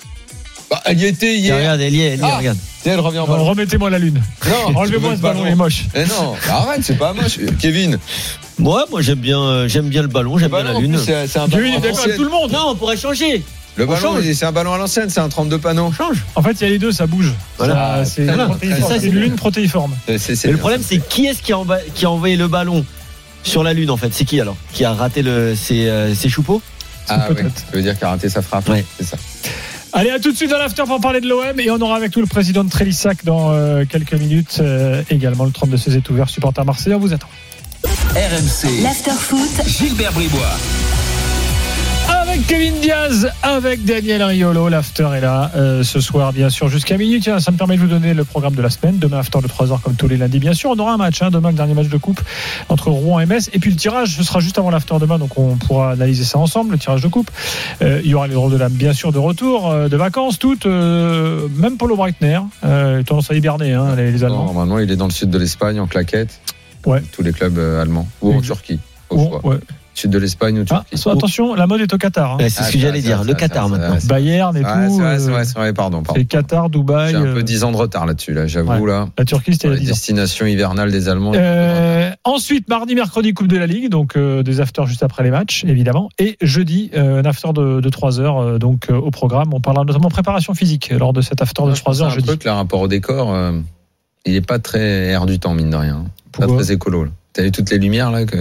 Elle y était hier. Regarde, elle y est, regarde. Elle revient en ballon. Remettez-moi la lune. Non, enlevez-moi ce ballon, il est moche. Mais non, arrête, c'est pas moche. Kevin. Moi j'aime bien le ballon, j'aime bien la lune. C'est un ballon. Kevin est d'accord avec tout le monde. Non, on pourrait changer. Le ballon, c'est un ballon à l'ancienne, c'est un 32 panneaux. On change. En fait, il y a les deux, ça bouge. Voilà. C'est une lune protéiforme. Mais le problème, c'est qui est-ce qui a envoyé le ballon sur la lune en fait? C'est qui alors? Qui a raté c'est Choupeau? Ah oui, ça veut dire qu'il a raté sa frappe. Ouais. C'est ça. Allez, à tout de suite dans l'after pour parler de l'OM et on aura avec nous le président de Trélissac dans quelques minutes. Également, le 32-16 est ouvert, supporter Marseille, on vous attend. RMC, l'after foot, Gilbert Bribois. Avec Kevin Diaz, avec Daniel Riolo, l'after est là ce soir bien sûr jusqu'à minuit. Tiens, ça me permet de vous donner le programme de la semaine. Demain after de 3h comme tous les lundis bien sûr. On aura un match, demain le dernier match de coupe entre Rouen et Metz. Et puis le tirage, ce sera juste avant l'after demain, donc on pourra analyser ça ensemble, le tirage de coupe. Il y aura les drôles de l'âme bien sûr de retour, de vacances toutes, même Paulo Breitner, tendance à hiberner les Allemands. Non, maintenant il est dans le sud de l'Espagne en claquette. Ouais. Tous les clubs allemands. Ou en Turquie, au choix. Ouais. Sud de l'Espagne ou Turquie. Attention, la mode est au Qatar. C'est ce que j'allais dire, le Qatar maintenant. Bayern et tout. C'est vrai, pardon. C'est Qatar, Dubaï. J'ai un peu 10 ans de retard là-dessus, j'avoue. Là. La Turquie, c'était la destination hivernale des Allemands. Ensuite, mardi, mercredi, Coupe de la Ligue, donc des afters juste après les matchs, évidemment. Et jeudi, un after de 3h, donc au programme. On parlera notamment préparation physique lors de cet after de 3h jeudi. Un truc, là, rapport au décor, il n'est pas très air du temps, mine de rien. Pas très écolo. Là. T'as vu toutes les lumières là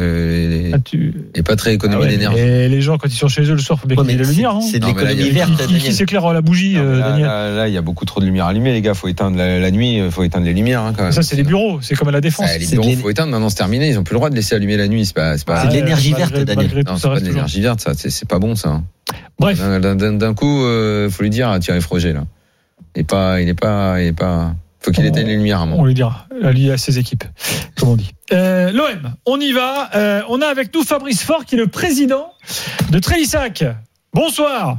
et pas très économie d'énergie. Et les gens quand ils sont chez eux le soir, faut bien qu'il y ait de la lumière, non ? C'est de l'économie verte, Daniel. Qui s'éclaire la bougie, Daniel ? Là, il y a beaucoup trop de lumière allumée, les gars. Faut éteindre la nuit. Faut éteindre les lumières. Quand même. Ça, c'est les bureaux. C'est comme à la Défense. Les bureaux, faut éteindre. Maintenant, c'est terminé. Ils ont plus le droit de laisser allumer la nuit. C'est de l'énergie verte, Daniel. Non, c'est pas de l'énergie verte. Ça, c'est pas bon, ça. Bref. D'un coup, faut lui dire, Thierry Froger là. Il est pas. Faut qu'il éteigne les lumières. On lui dira, lié à ses équipes, comme on dit. L'OM, on y va. On a avec nous Fabrice Faure, qui est le président de Trélissac. Bonsoir.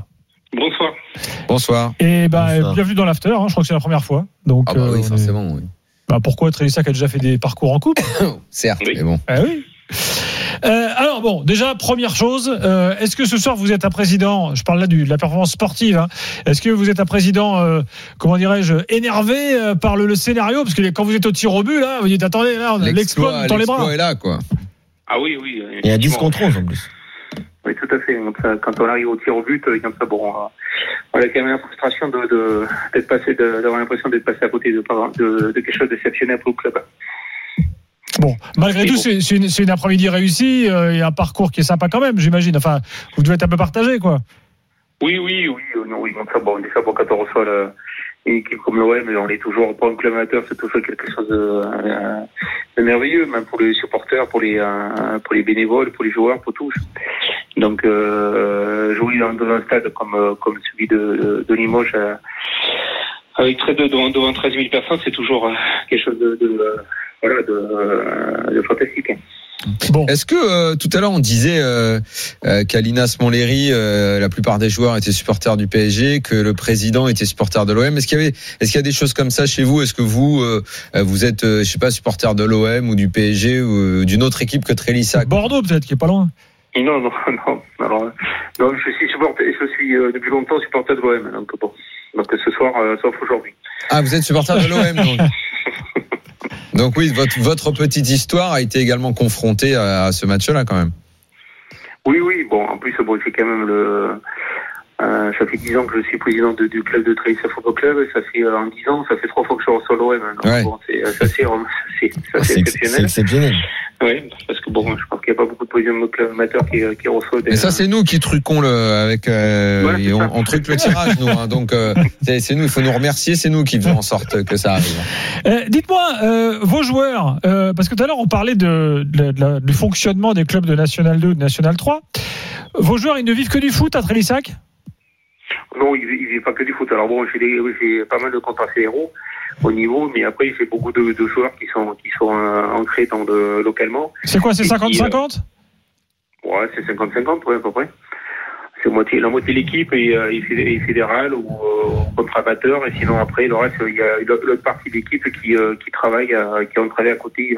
Bonsoir. Et bienvenue dans l'after. Je crois que c'est la première fois. Donc, oui, forcément. Oui. Pourquoi Trélissac a déjà fait des parcours en coupe ? Certes, mais bon. Oui. Alors bon, déjà première chose, est-ce que ce soir vous êtes un président, je parle là de la performance sportive, est-ce que vous êtes un président, comment dirais-je, énervé par le scénario, parce que quand vous êtes au tir au but là, vous dites attendez, là on a l'exploit dans les bras. L'exploit est là, quoi. Ah oui. Il y a 10 contre 11 en plus. Oui, tout à fait. Quand on arrive au tir au but, comme ça, on a quand même la frustration d'avoir l'impression d'être passé à côté de quelque chose d'exceptionnel pour le club. Bon, malgré tout, c'est une après-midi réussie et un parcours qui est sympa quand même, j'imagine. Enfin, vous devez être un peu partagé, quoi. Oui. Déjà, quand on reçoit une équipe comme l'OM, on est toujours, pour un club amateur, c'est toujours quelque chose de merveilleux, même pour les supporters, pour les bénévoles, pour les joueurs, pour tous. Donc, jouer dans un stade comme celui de Limoges, avec devant 13 000 personnes, c'est toujours quelque chose de fantastique. Bon. Est-ce que tout à l'heure on disait qu'Alinas Montlhéry, la plupart des joueurs étaient supporters du PSG, que le président était supporter de l'OM. Est-ce qu'il y a des choses comme ça chez vous ? Est-ce que vous êtes, je sais pas, supporter de l'OM ou du PSG ou d'une autre équipe que Trélissac ? Bordeaux peut-être, qui est pas loin. Non. Alors, non, je suis depuis longtemps supporter de l'OM. Donc ce soir, sauf aujourd'hui. Ah, vous êtes supporter de l'OM donc. Donc oui, votre petite histoire a été également confrontée à ce match-là quand même. Oui. Bon, en plus, c'est quand même ça fait 10 ans que je suis président du club de Trélissac Football Club. Ça fait en 10 ans, ça fait 3 fois que je reçois l'OM. Ouais. Bon, c'est exceptionnel. C'est exceptionnel. Oui, parce que je pense qu'il n'y a pas beaucoup de présidents de club amateurs qui reçoivent des. Mais ça, c'est nous qui truquons on truque le tirage, nous. Donc, c'est nous. Il faut nous remercier. C'est nous qui faisons en sorte que ça arrive. Dites-moi, vos joueurs, parce que tout à l'heure on parlait du fonctionnement des clubs de National 2, de National 3. Vos joueurs, ils ne vivent que du foot à Trélissac ? Non, ils vivent pas que du foot. Alors bon, j'ai pas mal de contrats fédéraux au niveau, mais après j'ai beaucoup de joueurs qui sont ancrés localement. C'est quoi, c'est 50-50 ? Ouais, c'est 50-50, ouais, à peu près. C'est la moitié de l'équipe est fédérale ou contre-amateur, et sinon après le reste, il y a l'autre partie de l'équipe qui travaille, qui ont travaillé à côté,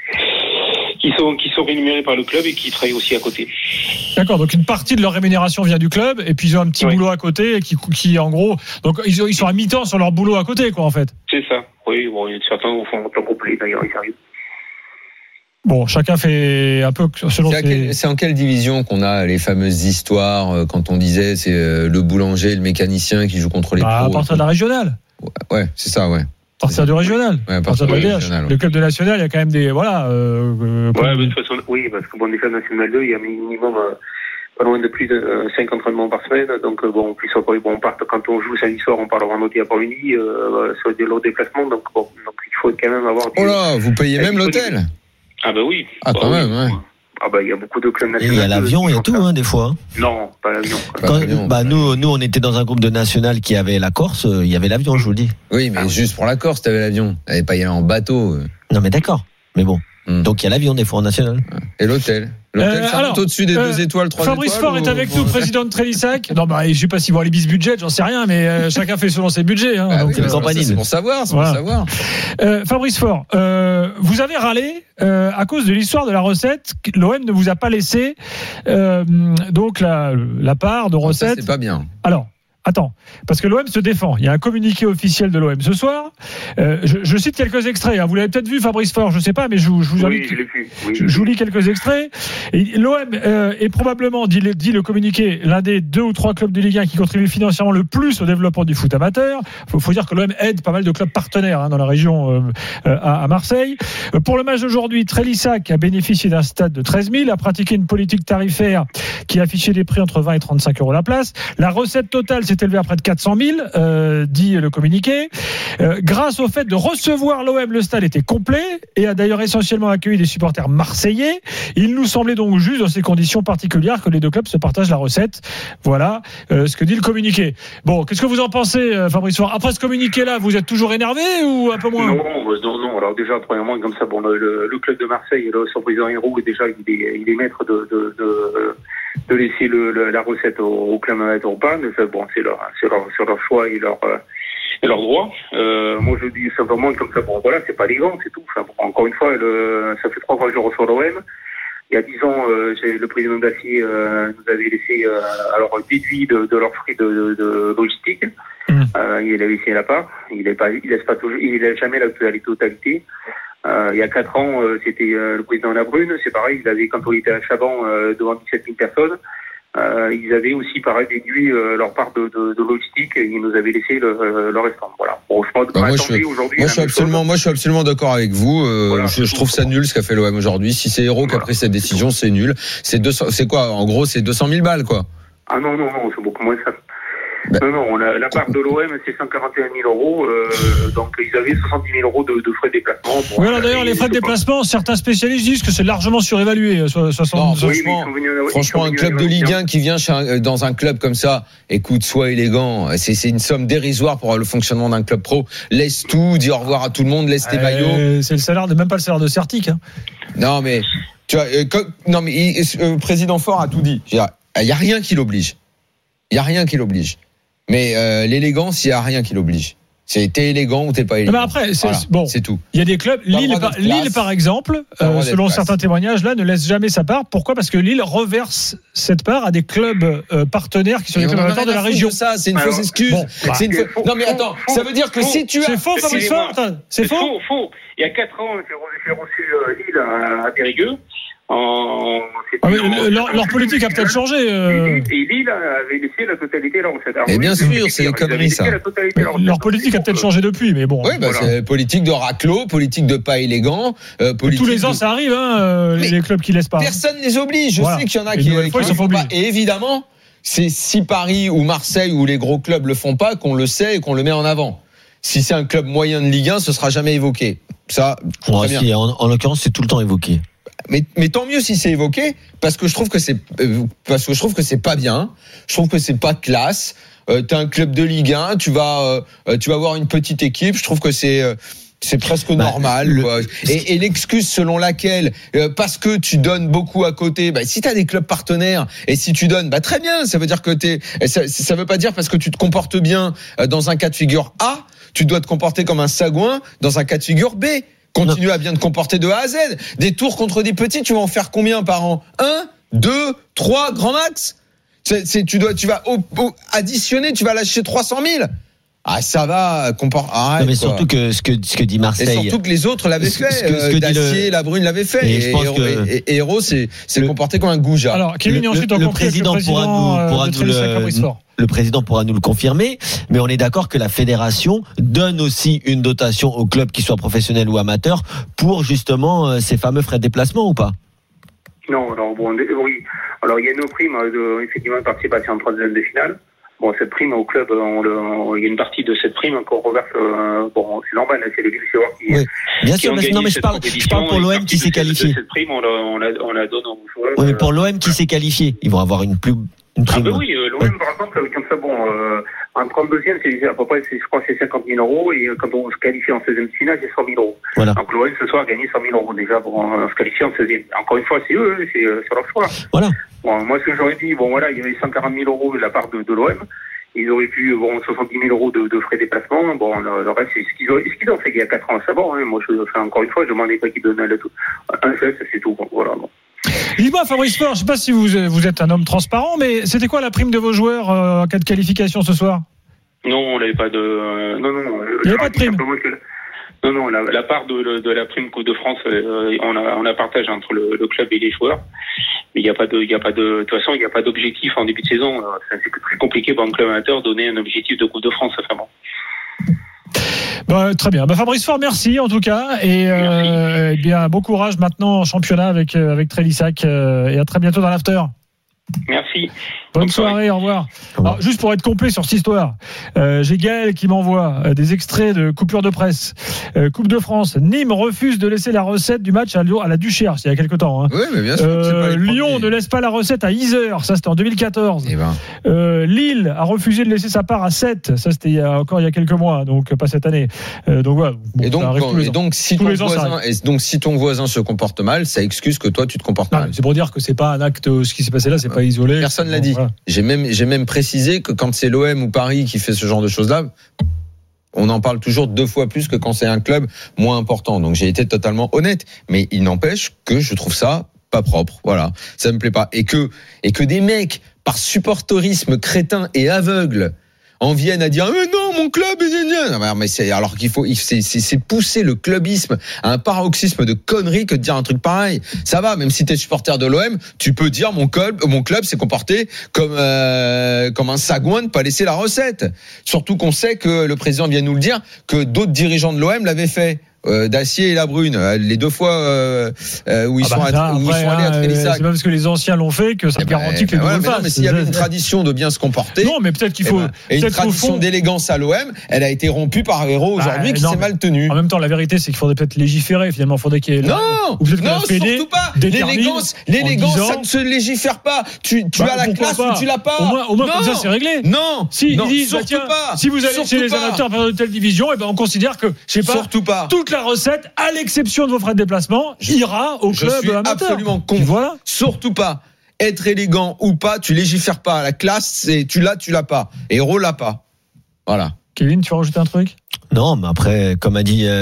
qui sont rémunérés par le club et qui travaillent aussi à côté. D'accord, donc une partie de leur rémunération vient du club et puis ils ont un petit boulot à côté et qui en gros, donc ils sont à mi-temps sur leur boulot à côté, quoi, en fait. C'est ça. Oui, bon, il y a certains qui font temps complet d'ailleurs, ils arrivent. Bon, chacun fait un peu selon c'est en quelle division qu'on a les fameuses histoires quand on disait c'est le boulanger, le mécanicien qui joue contre les pros. À partir de la régionale. Ouais, c'est ça, ouais. À partir du régional. Ouais, à partir de la DH. Le club de national, il y a quand même des mais de toute façon, oui, parce que déjà national 2, il y a minimum pas loin de plus de 5 entraînements par semaine. Donc plus on part quand on joue samedi soir, on part le vendredi après-midi sur des lots de déplacement. Donc il faut quand même avoir. Oh là, vous payez même l'hôtel. Ah bah oui. Ah quand même, ouais. Ah bah il y a beaucoup de clubs nationaux. Et il y a l'avion et tout, des fois. Non, pas l'avion. Nous on était dans un groupe de national qui avait la Corse, il y avait l'avion, je vous le dis. Oui, mais juste pour la Corse, t'avais l'avion. T'avais pas y aller en bateau. Non mais d'accord. Mais bon. Donc il y a l'avion des fois en national. Et l'hôtel. L'hôtel, ça monte au-dessus des 2 étoiles, 3 étoiles. Fabrice Faure est avec nous, président de Trélissac. Non, je sais pas s'ils vont aller bis budget, j'en sais rien, mais chacun fait selon ses budgets. Donc, c'est pour savoir, Fabrice Faure, vous avez râlé à cause de l'histoire de la recette. L'OM ne vous a pas laissé donc la part de recette. Ça, c'est pas bien. Alors, Attends, parce que l'OM se défend. Il y a un communiqué officiel de l'OM ce soir. Je cite quelques extraits. Vous l'avez peut-être vu, Fabrice Faure, je ne sais pas, mais je vous invite. Je vous lis quelques extraits. Et l'OM est probablement, dit le communiqué, l'un des 2 ou 3 clubs de Ligue 1 qui contribuent financièrement le plus au développement du foot amateur. Faut dire que l'OM aide pas mal de clubs partenaires dans la région à Marseille. Pour le match d'aujourd'hui, Trélissac a bénéficié d'un stade de 13 000, a pratiqué une politique tarifaire qui affichait des prix entre 20 et 35 euros la place. La recette totale s'est élevé à près de 400 000, dit le communiqué. Grâce au fait de recevoir l'OM, le stade était complet et a d'ailleurs essentiellement accueilli des supporters marseillais. Il nous semblait donc juste, dans ces conditions particulières, que les 2 clubs se partagent la recette. Voilà ce que dit le communiqué. Bon, qu'est-ce que vous en pensez, Fabrice Faure ? Après ce communiqué-là, vous êtes toujours énervé ou un peu moins ? Non. Alors déjà, premièrement, comme ça, le club de Marseille, son président Hérault, déjà, il est maître de laisser la recette au club amateur ou pas, mais c'est leur choix et leur droit. Moi, je dis simplement comme ça, c'est pas élégant, c'est tout. Encore une fois, ça fait 3 fois que je reçois l'OM. Il y a 10 ans, le président Dacier nous avait laissé déduit de leurs frais de logistique. Il a laissé la part. Il laisse jamais la totalité. Il y a 4 ans, c'était le président Labrune, c'est pareil, quand on était à Chaban devant 17 000 personnes, ils avaient aussi pareil déduit leur part de logistique et ils nous avaient laissé le restant. Voilà. Bon, je pense moi je suis absolument d'accord avec vous. Je trouve ça nul ce qu'a fait l'OM aujourd'hui. Si c'est Hérault qui a pris cette décision, c'est nul. C'est quoi ? En gros, c'est 200 000 balles, quoi. Ah non, c'est beaucoup moins ça. Non, la part de l'OM, c'est 141 000 euros. Donc, ils avaient 70 000 euros de frais de déplacement. Oui, alors d'ailleurs, les frais de déplacement, certains spécialistes disent que c'est largement surévalué. Franchement, un club de Ligue 1 qui vient dans un club comme ça, écoute, sois élégant. C'est une somme dérisoire pour le fonctionnement d'un club pro. Laisse tout, dis au revoir à tout le monde, laisse tes maillots. C'est le salaire, même pas le salaire de Certic. Non, mais, tu vois, le président Faure a tout dit. Il n'y a rien qui l'oblige. Mais l'élégance, il n'y a rien qui l'oblige. T'es élégant ou t'es pas élégant. Mais après, c'est tout. Il y a des clubs. Lille, par exemple, selon certains témoignages, là, ne laisse jamais sa part. Pourquoi ? Parce que Lille reverse cette part à des clubs partenaires qui sont les clubs amateurs de la région. Ça, c'est une fausse excuse. Non, mais attends, ça veut dire que si tu as. C'est faux, Fabrice Faure. C'est faux. Il y a 4 ans, j'ai reçu Lille à Périgueux. Leur politique a peut-être changé. Et Lille avait laissé la totalité de leur recette. Et bien sûr, c'est une connerie ça. Leur politique a peut-être changé depuis, mais bon. Oui, c'est politique de raclos, politique de pas élégant. Tous les ans, ça arrive, les clubs qui laissent pas. Personne ne les oblige. Je sais qu'il y en a qui ne font pas. Et évidemment, c'est si Paris ou Marseille ou les gros clubs le font pas qu'on le sait et qu'on le met en avant. Si c'est un club moyen de Ligue 1, ce sera jamais évoqué. Ça, très bien. En l'occurrence, c'est tout le temps évoqué. Mais tant mieux si c'est évoqué, parce que je trouve que c'est pas bien. Je trouve que c'est pas classe. T'es un club de Ligue 1, tu vas avoir une petite équipe. Je trouve que c'est presque normal. Quoi. Et l'excuse selon laquelle, parce que tu donnes beaucoup à côté, si t'as des clubs partenaires et si tu donnes, très bien. Ça veut dire que ça veut pas dire parce que tu te comportes bien dans un cas de figure A, tu dois te comporter comme un sagouin dans un cas de figure B. Continue à bien te comporter de A à Z. Des tours contre des petits, tu vas en faire combien par an ? 1, 2, 3, grand max ? Tu vas additionner, tu vas lâcher 300 000. Ah, ça va, arrête. Non, mais surtout que ce que dit Marseille. Et surtout que les autres l'avaient fait. Dacier, Labrune l'avaient fait. Et Hérault s'est comporté comme un goujat. Alors, Kevin, ensuite, le président pourra nous le confirmer, mais on est d'accord que la fédération donne aussi une dotation aux clubs qui soient professionnels ou amateurs pour justement ces fameux frais de déplacement ou pas ? Non, alors oui. Alors il y a une prime effectivement de participation en 3e de finale. Bon, cette prime au club, il y a une partie de cette prime qu'on reverse. C'est normal, c'est les Lillois qui. Oui, bien sûr, mais non, mais je parle pour l'OM qui s'est qualifié. Cette prime, on la donne aux joueurs. Oui, mais pour l'OM qui s'est qualifié, ils vont avoir une prime. Oui, l'OM, par exemple, comme ça, en 32e, c'est à peu près, je crois, c'est 50 000 euros, et quand on se qualifie en 16e de finale, c'est 100 000 euros. Voilà. Donc l'OM ce soir a gagné 100 000 euros déjà pour se qualifier en 16e. Encore une fois, c'est eux, c'est sur leur choix. Voilà. Bon, moi, ce que j'aurais dit, il y avait 140 000 euros de la part de l'OM. Ils auraient pu 70 000 euros de frais de déplacement. Le reste, c'est ce qu'ils ont fait il y a 4 ans. C'est bon. Moi, encore une fois, je demandais pas qu'ils donnent un geste, c'est tout. Voilà. Bon. Dis-moi, Fabrice Faure, je ne sais pas si vous êtes un homme transparent, mais c'était quoi la prime de vos joueurs en cas de qualification ce soir ? Non, on n'avait pas de. Non. Il n'y avait pas de prime. Non, la part de la prime Coupe de France, on a partagé entre le club et les joueurs. Mais il n'y a pas de toute façon, il n'y a pas d'objectif en début de saison. C'est très compliqué pour un club amateur de donner un objectif de Coupe de France, vraiment. Très bien. Fabrice Faure, merci en tout cas. Et bien, bon courage maintenant en championnat avec Trélissac. Et à très bientôt dans l'after. Merci. Bonne soirée, au revoir. Alors, juste pour être complet sur cette histoire, j'ai Gaël qui m'envoie des extraits de coupures de presse. Coupe de France, Nîmes refuse de laisser la recette du match à la Duchère, il y a quelque temps. Oui, mais bien sûr. Lyon ne laisse pas la recette à Yzeure, ça c'était en 2014. Lille a refusé de laisser sa part à 7, ça c'était il y a quelques mois, donc pas cette année. Donc voilà. Donc si ton voisin se comporte mal, ça excuse que toi tu te comportes mal. C'est pour dire que c'est pas un acte, ce qui s'est passé là, c'est pas isolé. Personne l'a dit. Voilà. J'ai même précisé que quand c'est l'OM ou Paris qui fait ce genre de choses-là, on en parle toujours 2 fois plus que quand c'est un club moins important. Donc j'ai été totalement honnête. Mais il n'empêche que je trouve ça pas propre. Voilà. Ça me plaît pas. Et que des mecs, par supporterisme crétin et aveugle, en viennent à dire mais non mon club mais c'est alors qu'il faut c'est pousser le clubisme à un paroxysme de conneries que de dire un truc pareil. Ça va, même si t'es supporter de l'OM, tu peux dire mon club s'est comporté comme un sagouin de pas laisser la recette. Surtout qu'on sait que le président vient nous le dire que d'autres dirigeants de l'OM l'avaient fait. Dacier et Labrune, les 2 fois où ils sont allés à Trélissac. C'est pas parce que les anciens l'ont fait que ça garantit que les nouveaux le fassent. Mais s'il y avait une tradition de bien se comporter. Non, mais peut-être qu'il faut. Et une tradition d'élégance à l'OM, elle a été rompue par Hérault aujourd'hui qui s'est mal tenue. En même temps, la vérité, c'est qu'il faudrait peut-être légiférer. Finalement, il faudrait qu'il y ait. Non, surtout pas. L'élégance, ça ne se légifère pas. Tu as la classe ou tu l'as pas. Au moins, comme ça, c'est réglé. Non, surtout pas. Si vous allez chez les amateurs de telle division, on considère que, je sais pas. Surtout pas. La recette, à l'exception de vos frais de déplacement, ira au club amateur. Je suis absolument contre. Voilà. Surtout pas. Être élégant ou pas, tu légifères pas. La classe, tu l'as pas. Et Hérault l'a pas. Voilà. Kevin, tu veux rajouter un truc ? Non, mais après, comme a dit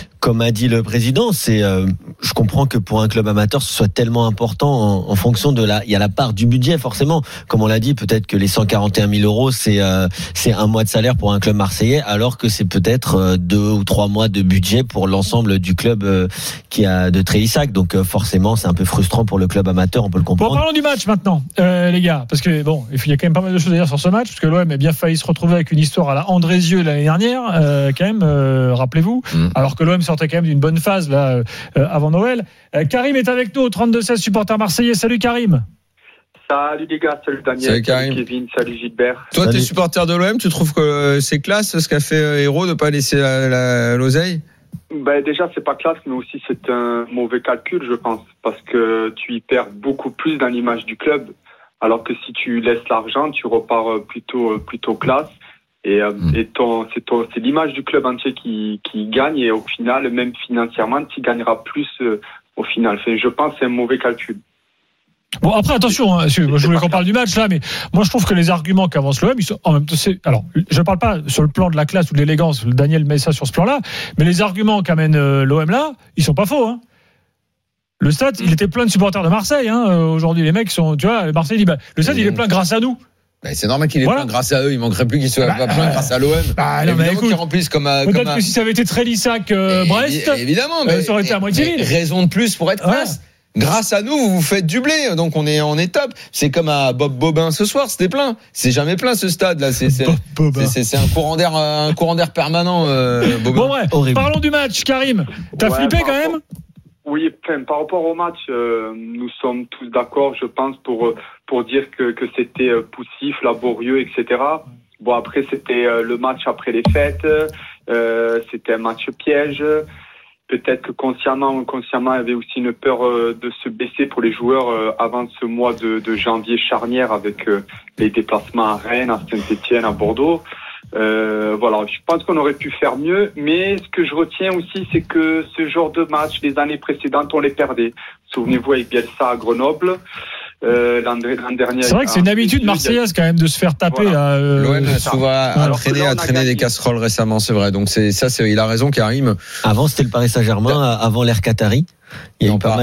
le président, je comprends que pour un club amateur, ce soit tellement important en fonction il y a la part du budget, forcément. Comme on l'a dit, peut-être que les 141 000 euros, c'est un mois de salaire pour un club marseillais, alors que c'est peut-être 2 ou 3 mois de budget pour l'ensemble du club qui a de Trélissac. Donc, forcément, c'est un peu frustrant pour le club amateur, on peut le comprendre. Bon, parlons du match maintenant, les gars, parce que il y a quand même pas mal de choses à dire sur ce match, parce que l'OM a bien failli se retrouver avec une histoire à la Andrézieux l'année dernière, quand même, rappelez-vous, alors que l'OM sortait quand même d'une bonne phase là avant Noël. Karim est avec nous au 32-16, supporter marseillais. Salut Karim. Salut les gars, salut Daniel, salut Karim. Salut Kevin, salut Gilbert. Toi t'es supporter de l'OM, tu trouves que c'est classe ce qu'a fait Hérault de pas laisser l'oseille? Déjà c'est pas classe, mais aussi c'est un mauvais calcul je pense, parce que tu y perds beaucoup plus dans l'image du club, alors que si tu laisses l'argent tu repars plutôt classe. Et c'est l'image du club entier qui gagne, et au final, même financièrement, tu gagneras plus au final. Je pense que c'est un mauvais calcul. Bon, après, attention, je voulais qu'on parle du match là, mais moi je trouve que les arguments qu'avance l'OM, ils sont en même temps. Alors, je parle pas sur le plan de la classe ou de l'élégance, Daniel met ça sur ce plan-là, mais les arguments qu'amène l'OM là, ils sont pas faux. Hein. Le stade, il était plein de supporters de Marseille. Aujourd'hui, les mecs sont, tu vois, Marseille dit, le stade, il est plein grâce à nous. C'est normal qu'il ait plein grâce à eux. Il manquerait plus qu'il soit pas plein grâce à l'OM. Évidemment qu'ils remplissent peut-être que si ça avait été Trélissac, Brest, évidemment, ça aurait été à moitié vide. Raison de plus pour être classe. Grâce à nous, vous faites du blé, donc on est top. C'est comme à Bob Bobin ce soir, c'était plein. C'est jamais plein ce stade là. C'est un courant d'air permanent. Bon bref, parlons du match, Karim. T'as flippé quand même? Oui, par rapport au match, nous sommes tous d'accord, je pense, pour dire que c'était poussif, laborieux, etc. Bon, après, c'était le match après les fêtes, c'était un match piège. Peut-être que consciemment, il y avait aussi une peur de se baisser pour les joueurs avant ce mois de janvier charnière avec les déplacements à Rennes, à Saint-Etienne, à Bordeaux. Voilà, je pense qu'on aurait pu faire mieux, mais ce que je retiens aussi, c'est que ce genre de match, les années précédentes, on les perdait. Souvenez-vous avec Bielsa à Grenoble. L'an dernier. C'est vrai que c'est une habitude marseillaise quand même de se faire taper. Voilà. L'OM a souvent traîné des casseroles récemment, c'est vrai. Donc il a raison, Karim. Avant c'était le Paris Saint-Germain, avant l'ère Qatari. Il y a eu pas mal.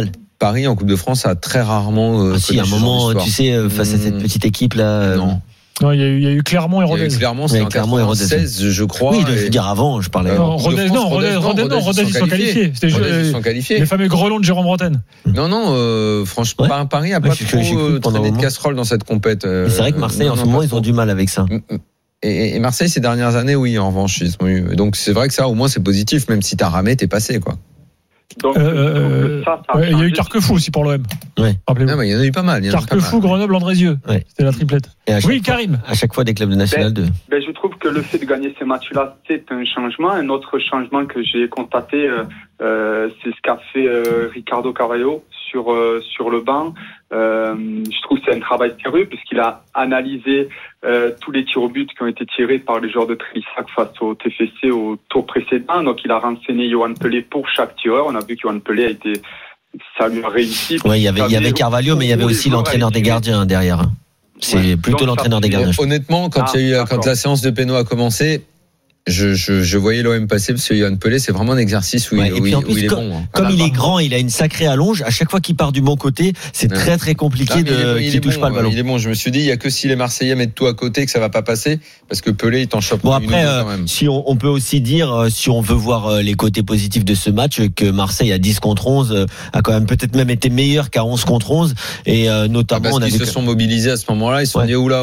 Paris en Coupe de France a très rarement. Si, à un moment, tu sais, face à cette petite équipe là. Non, il y a eu Clermont et Rodez. Clermont, c'est en 96, je crois. Oui, je veux dire avant, je parlais. Rodez, ils sont qualifiés. C'était les fameux grelons de Jérôme Bretagne. Non, franchement, Paris a pas trop traîné de casserole dans cette compète. C'est vrai que Marseille, en ce moment, ils ont du mal avec ça. Et Marseille, ces dernières années, oui, en revanche, ils ont eu. Donc, c'est vrai que ça, au moins, c'est positif, même si t'as ramé, t'es passé, quoi. Donc, il y a eu Carquefou aussi pour l'OM. Ouais. Rappelez-vous. Il y en a eu pas mal. Carquefou, Grenoble, Andrézieux. Ouais. C'était la triplette. Oui, Karim. À chaque fois des clubs de National 2. Je trouve que le fait de gagner ces matchs-là, c'est un changement. Un autre changement que j'ai constaté, c'est ce qu'a fait Ricardo Carvalho sur le banc. Je trouve que c'est un travail sérieux puisqu'il a analysé tous les tirs au but qui ont été tirés par les joueurs de Trélissac face au TFC au tour précédent. Donc il a renseigné Yohan Pelé pour chaque tireur. On a vu que Yohan Pelé ça lui a réussi. Ouais, il y avait Carvalho, mais il y avait aussi l'entraîneur des gardiens derrière. C'est plutôt l'entraîneur des gardiens. Honnêtement, quand la séance de péno a commencé, je voyais l'OM passer parce que Yohan Pelé, c'est vraiment un exercice où il est bon. Comme il est grand, il a une sacrée allonge. À chaque fois qu'il part du bon côté, c'est très très compliqué qu'il touche pas le ballon. Il est bon. Je me suis dit, il y a que si les Marseillais mettent tout à côté que ça va pas passer, parce que Pelé, il t'en chope. Bon après, si on peut aussi dire, si on veut voir les côtés positifs de ce match, que Marseille à 10 contre 11 a quand même peut-être même été meilleur qu'à 11 contre 11, et notamment parce qu'ils se sont mobilisés à ce moment-là. Ils se sont dit oula.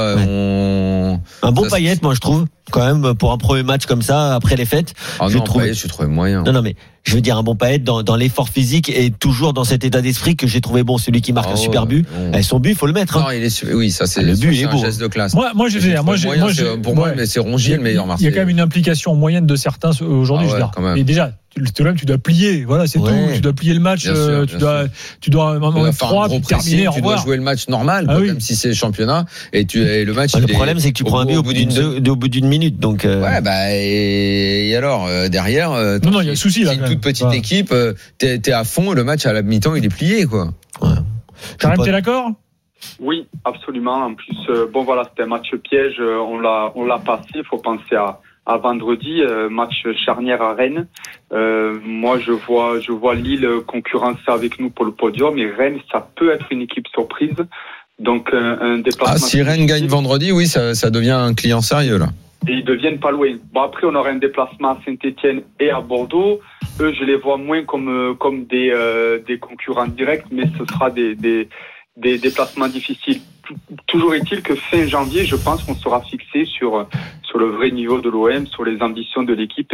Un bon Payet, moi je trouve. Quand même, pour un premier match comme ça, après les fêtes. Je trouvais moyen. Non, mais je veux dire, un bon Payet dans l'effort physique et toujours dans cet état d'esprit que j'ai trouvé bon. Celui qui marque un super but, son but, il faut le mettre. Non, oui, ça c'est le but, il est beau. Un geste de classe. Pour moi, c'est Rongier le meilleur Marseillais. Il y a quand même une implication moyenne de certains aujourd'hui. Et déjà, tu dois plier, voilà, c'est tout. Tu dois plier le match, tu dois en 3 puis terminer. Tu dois jouer le match normal, même si c'est championnat. Et le match. Le problème, c'est que tu prends un but au bout d'une minute. Donc. Et alors derrière. Non, il y a un souci là. C'est une toute petite équipe. T'es à fond. Le match à la mi-temps, il est plié, quoi. Karim, t'es d'accord? Oui, absolument. En plus, c'était un match piège. On l'a passé. Il faut penser à vendredi, match charnière à Rennes. Moi, je vois Lille concurrencer avec nous pour le podium, et Rennes, ça peut être une équipe surprise. Donc, un déplacement. Si Rennes gagne vendredi, oui, ça devient un client sérieux, là. Et ils deviennent pas loin. Bon, après, on aura un déplacement à Saint-Etienne et à Bordeaux. Eux, je les vois moins comme des concurrents directs, mais ce sera des déplacements difficiles. Toujours est-il que fin janvier, je pense qu'on sera fixé sur le vrai niveau de l'OM, sur les ambitions de l'équipe,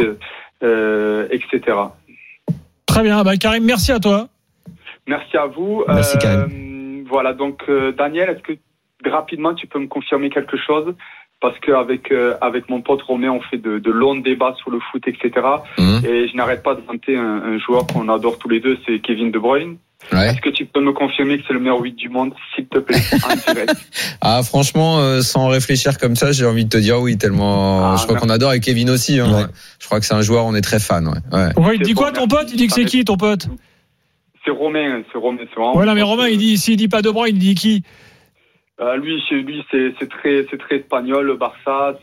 etc. Très bien. Karim, merci à toi. Merci à vous. Merci Karim. Voilà, donc Daniel, est-ce que rapidement tu peux me confirmer quelque chose? Parce qu'avec mon pote Romain, on fait de longs débats sur le foot, etc. Et je n'arrête pas de vanter un joueur qu'on adore tous les deux, c'est Kevin De Bruyne. Ouais. Est-ce que tu peux me confirmer que c'est le meilleur 8 du monde, s'il te plaît, en direct? Franchement, sans réfléchir comme ça, j'ai envie de te dire oui, tellement. Je crois qu'on adore, et Kevin aussi. Ouais. Je crois que c'est un joueur, on est très fan. Ouais, il dit quoi, ton pote? Il dit que c'est qui, ton pote? C'est Romain. C'est vraiment. Ouais, non, mais Romain, s'il dit pas De Bruyne, il dit qui? Lui, c'est très espagnol, le Barça.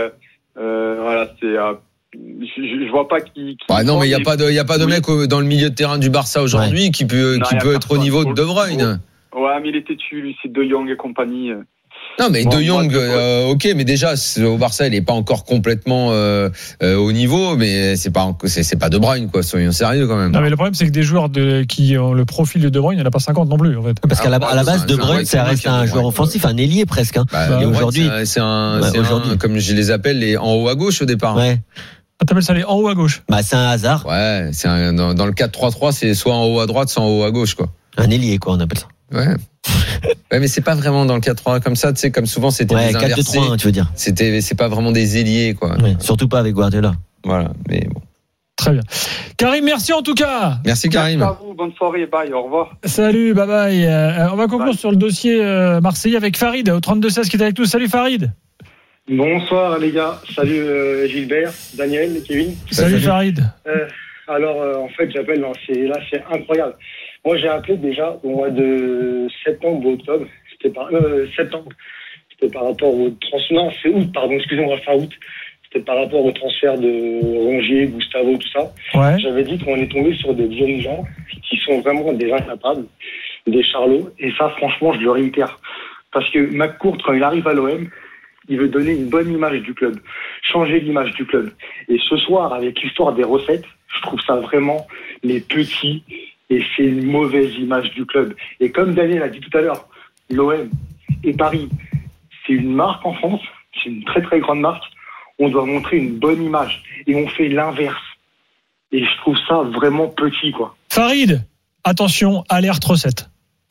Je vois pas qui. Non, mais il y a pas de mec dans le milieu de terrain du Barça aujourd'hui qui peut être au niveau de De Bruyne. Ouais, mais il était dessus, lui, c'est De Jong et compagnie. Non, mais De Jong, ok, mais déjà au Barça, il est pas encore complètement au niveau, mais c'est pas De Bruyne, quoi. Soyons sérieux quand même. Non, mais le problème, c'est que des joueurs qui ont le profil de Bruyne, il n'y en a pas 50 non plus, en fait. Parce qu'à la base, De Bruyne, ça reste un joueur offensif, un ailier presque. Et aujourd'hui, c'est comme je les appelle, les en haut à gauche au départ. Ouais. T'appelles ça les en haut à gauche? C'est un hasard. Ouais, dans le 4-3-3, c'est soit en haut à droite, soit en haut à gauche, quoi. Un ailier, quoi, on appelle ça. Ouais. Ouais, mais c'est pas vraiment dans le 4-3 comme ça, tu sais, comme souvent c'était des inversés. 4-2-3, tu veux dire. C'est pas vraiment des ailiers, quoi. Ouais, surtout pas avec Guardiola. Voilà, mais bon. Très bien. Karim, merci en tout cas. Merci Karim. Merci à vous, bonne soirée, bye, au revoir. Salut, bye bye. On va conclure sur le dossier marseillais avec Farid au 32-16 qui est avec nous. Salut Farid. Bonsoir les gars, salut Gilbert, Daniel, Kevin. Salut Farid. En fait j'appelle, c'est incroyable. Moi j'ai appelé déjà au mois de septembre ou octobre, c'était par rapport au transfert, non c'est août, pardon, excusez-moi, fin août. C'était par rapport au transfert de Rongier, Gustavo, tout ça. Ouais. J'avais dit qu'on est tombé sur des jeunes gens qui sont vraiment des incapables, des charlots. Et ça, franchement, je le réitère. Parce que McCourt, quand il arrive à l'OM, il veut donner une bonne image du club, changer l'image du club. Et ce soir, avec l'histoire des recettes, je trouve ça vraiment les petits, et c'est une mauvaise image du club. Et comme Daniel a dit tout à l'heure, l'OM et Paris, c'est une marque en France, c'est une très très grande marque. On doit montrer une bonne image. Et on fait l'inverse. Et je trouve ça vraiment petit, quoi. Farid, attention, alerte recette.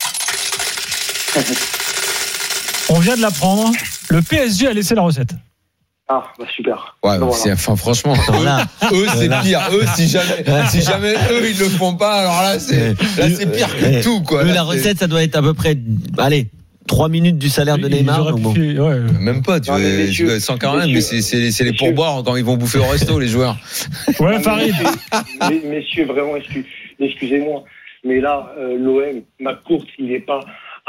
On vient de l'apprendre. Le PSG a laissé la recette. Ah, bah super. Ouais, donc voilà. Franchement, eux c'est pire. Eux, si jamais eux ils le font pas, alors là c'est pire que tout, quoi. La recette, ça doit être à peu près, 3 minutes du salaire de Neymar. Donc bon. Même pas, tu veux 140, mais c'est les pourboires quand ils vont bouffer au resto, les joueurs. Ouais, Farid. Messieurs, vraiment, excusez-moi. Mais là, l'OM, McCourt, il n'est pas à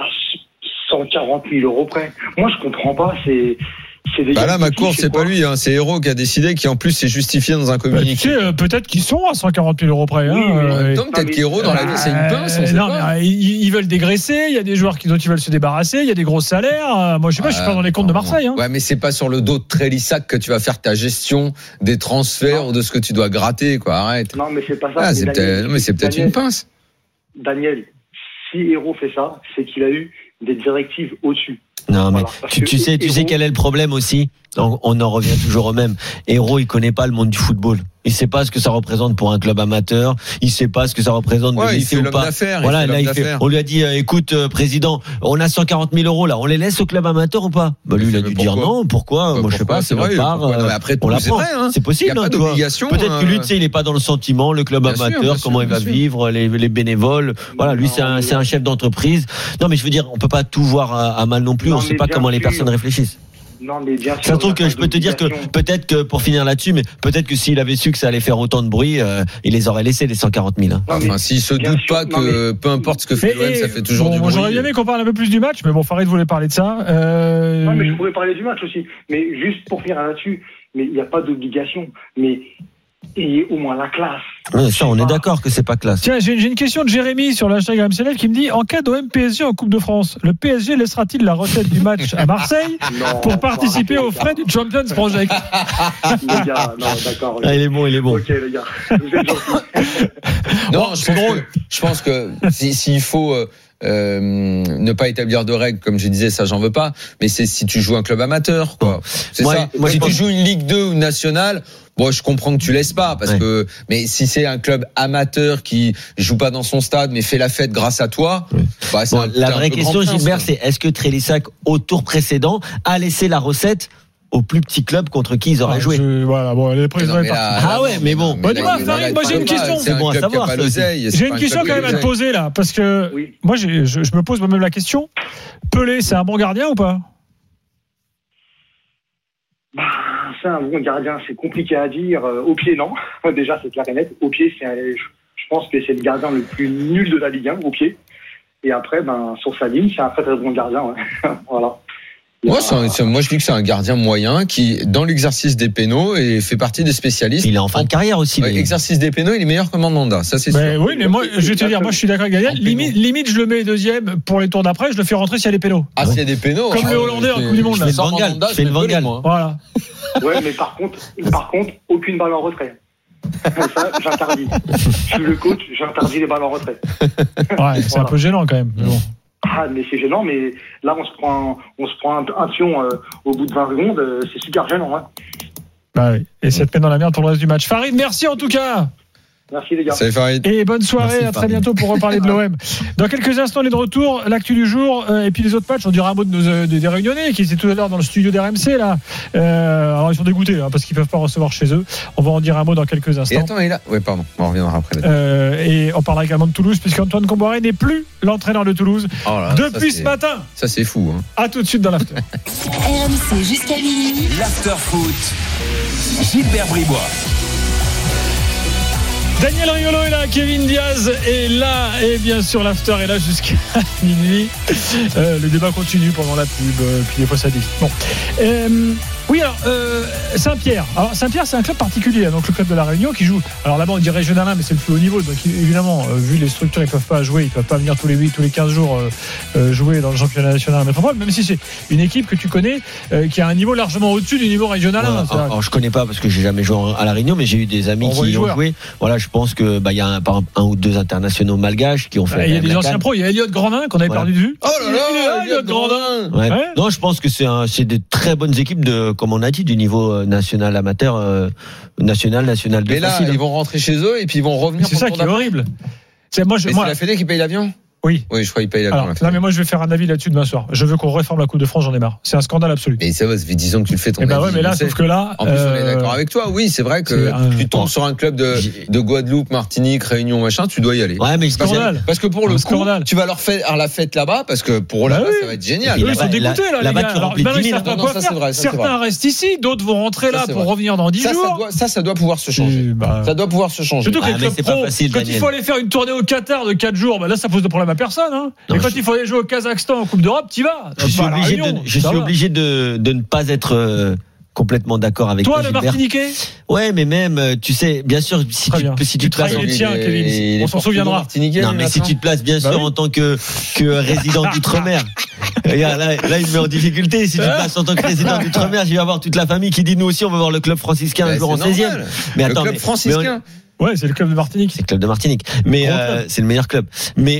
140 000 euros près. Moi, je comprends pas. C'est des là, McCourt, c'est pas lui, c'est Hérault qui a décidé, qui en plus s'est justifié dans un communiqué. Peut-être qu'ils sont à 140 000 euros près. Oui, peut-être qu'Hérault, dans la vie, c'est une pince. Ils veulent dégraisser. Il y a des joueurs dont ils veulent se débarrasser. Il y a des gros salaires. Moi, je sais pas, je suis pas dans les comptes de Marseille. Ouais, mais c'est pas sur le dos de Trélissac que tu vas faire ta gestion des transferts ou de ce que tu dois gratter, quoi. Arrête. Non, mais c'est pas ça. C'est peut-être une pince. Daniel, si Hérault fait ça, c'est qu'il a eu des directives au-dessus. Non, mais tu sais quel est le problème aussi? On en revient toujours au même. Hérault, il connaît pas le monde du football. Il sait pas ce que ça représente pour un club amateur. Il sait pas ce que ça représente de laisser ou pas. Voilà, là, on lui a dit, écoute, président, on a 140 000 euros là. On les laisse au club amateur ou pas? Bah, lui, il a dû dire non. Pourquoi? Moi, je sais pas. C'est notre part. Après, on l'apprend. C'est possible. Il y a pas d'obligation. Peut-être que lui, tu sais, il est pas dans le sentiment, le club amateur, comment il va vivre, les bénévoles. Voilà, lui, c'est un chef d'entreprise. Non, mais je veux dire, on peut pas tout voir à mal non plus. On sait pas comment les personnes réfléchissent. Non, mais bien sûr. Ça se trouve que je peux te dire que peut-être que pour finir là-dessus, mais peut-être que s'il avait su que ça allait faire autant de bruit, il les aurait laissés les 140 000. Enfin, s'il se doute pas que peu importe ce que fait l'OM, ça fait toujours du bruit. J'aurais bien aimé qu'on parle un peu plus du match, mais bon, Farid voulait parler de ça. Non, mais je pourrais parler du match aussi. Mais juste pour finir là-dessus, mais il n'y a pas d'obligation. Mais ayez au moins la classe. Ouais, ça, on est d'accord que c'est pas classe. Tiens, j'ai une question de Jérémy sur l'hashtag RMCLF qui me dit: en cas d'OM PSG en Coupe de France, le PSG laissera-t-il la recette du match à Marseille pour participer aux frais du Champions Project? Les gars, non, d'accord. Ah, il est bon. Ok, les gars, vous êtes gentils. Non, c'est drôle. Je pense que s'il faut ne pas établir de règles, comme je disais, ça j'en veux pas. Mais c'est si tu joues un club amateur, quoi. C'est ça. Si tu joues une Ligue 2 ou nationale, bon, je comprends que tu laisses pas, parce que, mais si c'est un club amateur qui joue pas dans son stade, mais fait la fête grâce à toi, bah, la vraie question, Gilbert, c'est est-ce que Trélissac, au tour précédent, a laissé la recette au plus petit club contre qui ils auraient joué? Voilà, bon, les présidents est parti. Ah ouais, mais bon. Dis-moi, Farid, moi j'ai une question. C'est bon à savoir. J'ai une question quand même à te poser là, parce que moi, je me pose moi-même la question. Pelé, c'est un bon gardien ou pas? C'est un bon gardien, c'est compliqué à dire. Au pied, non. Déjà, c'est clair et net. Au pied, je pense que c'est le gardien le plus nul de la Ligue 1, au pied. Et après, sur sa ligne, c'est un très très bon gardien. Ouais. Voilà. Moi, je dis que c'est un gardien moyen qui, dans l'exercice des pénaux, fait partie des spécialistes. Il est en fin de carrière aussi. L'exercice des pénaux, il est meilleur que Mandanda, ça c'est sûr. Oui, mais moi, je vais te dire, moi je suis d'accord avec Daniel. Limite, je le mets deuxième pour les tours d'après, je le fais rentrer s'il y a des pénaux. Ah, s'il y a des pénaux. Comme les Hollandais en Coupe du Monde. Je fais le Van Gaal. Voilà. Ouais, mais par contre, aucune balle en retrait. Ça, j'interdis. Je suis le coach, j'interdis les balles en retrait. Ouais, c'est un peu gênant quand même. Mais bon. Ah, mais c'est gênant, mais là, on se prend un pion au bout de 20 secondes, c'est super gênant. Hein. Bah oui. Et ça te met dans la merde pour le reste du match. Farid, merci en tout cas. Merci les gars. Salut Farid. Et bonne soirée, à très bientôt pour reparler de l'OM. Dans quelques instants, on est de retour, l'actu du jour et puis les autres matchs. On dira un mot des Réunionnais qui étaient tout à l'heure dans le studio d'RMC là. Alors ils sont dégoûtés parce qu'ils peuvent pas recevoir chez eux. On va en dire un mot dans quelques instants. Et attends, il est là. Oui, pardon. On reviendra après. Et on parlera également de Toulouse puisqu'Antoine Comboiré n'est plus l'entraîneur de Toulouse depuis ce matin. Ça c'est fou. Hein. À tout de suite dans l'after. RMC jusqu'à minuit. L'after foot. Gilbert Bribois. Daniel Riolo est là, Kevin Diaz est là et bien sûr l'after est là jusqu'à minuit. Le débat continue pendant la pub, puis des fois ça dit. Bon. Oui, alors Saint-Pierre. Alors Saint-Pierre, c'est un club particulier, donc le club de la Réunion qui joue. Alors là-bas, on dit régional 1, mais c'est le plus haut niveau. Donc évidemment, vu les structures, ils peuvent pas jouer, ils peuvent pas venir tous les 15 jours jouer dans le championnat national métropole. Même si c'est une équipe que tu connais, qui a un niveau largement au-dessus du niveau régional 1. Alors je connais pas parce que j'ai jamais joué à la Réunion, mais j'ai eu des amis qui y ont joué. Voilà, je pense que il y a par exemple un ou deux internationaux malgaches qui ont fait. Il y a des anciens pros. Il y a Elliot Grandin qu'on avait perdu de vue. Oh là là, Elliot Grandin. Ouais. Ouais. Non, je pense que c'est des très bonnes équipes comme on a dit, du niveau national amateur, national de. Mais là, facile. ils vont rentrer chez eux et puis ils vont revenir. C'est ça qui est horrible. C'est la Fédé qui paye l'avion. Oui. Oui, je crois qu'il paye l'avion. Non, mais moi, je vais faire un avis là-dessus demain soir. Je veux qu'on réforme la Coupe de France, j'en ai marre. C'est un scandale absolu. Mais ça va, ça fait 10 ans que tu le fais ton avis. Ouais, mais là, sauf que là. En plus, on est d'accord avec toi. Oui, c'est vrai que tu tombes sur un club de Guadeloupe, Martinique, Réunion, machin, tu dois y aller. Ouais, mais scandale. Parce que pour le coup, tu vas leur faire la fête là-bas, parce que pour là-bas, ça va être génial. Ils sont dégoûtés, là. Là-bas, tu remplis 10 000. Certains restent ici, d'autres vont rentrer là pour revenir dans 10 jours. Ça doit pouvoir se changer. Ça doit pouvoir se changer. Surtout que les clubs pro, quand il faut aller faire une tournée au Qatar de 4 jours, là, ça pose de problème à personne. Et quand il faut aller jouer au Kazakhstan en Coupe d'Europe, t'y vas. Je suis obligé de ne pas être complètement d'accord avec toi, le Martiniquais. Ouais, mais même, tu sais, bien sûr, si tu te places, Kevin, on s'en souviendra. Non, mais si tu te places, bien sûr, en tant que résident d'outre-mer. Regarde, là, il me met en difficulté. Si tu te places en tant que résident d'outre-mer, je vais avoir toute la famille qui dit nous aussi, on va voir le club franciscain un jour en 16e. Mais attends, le club franciscain. Ouais, c'est le club de Martinique. C'est le club de Martinique. Mais c'est le meilleur club. Mais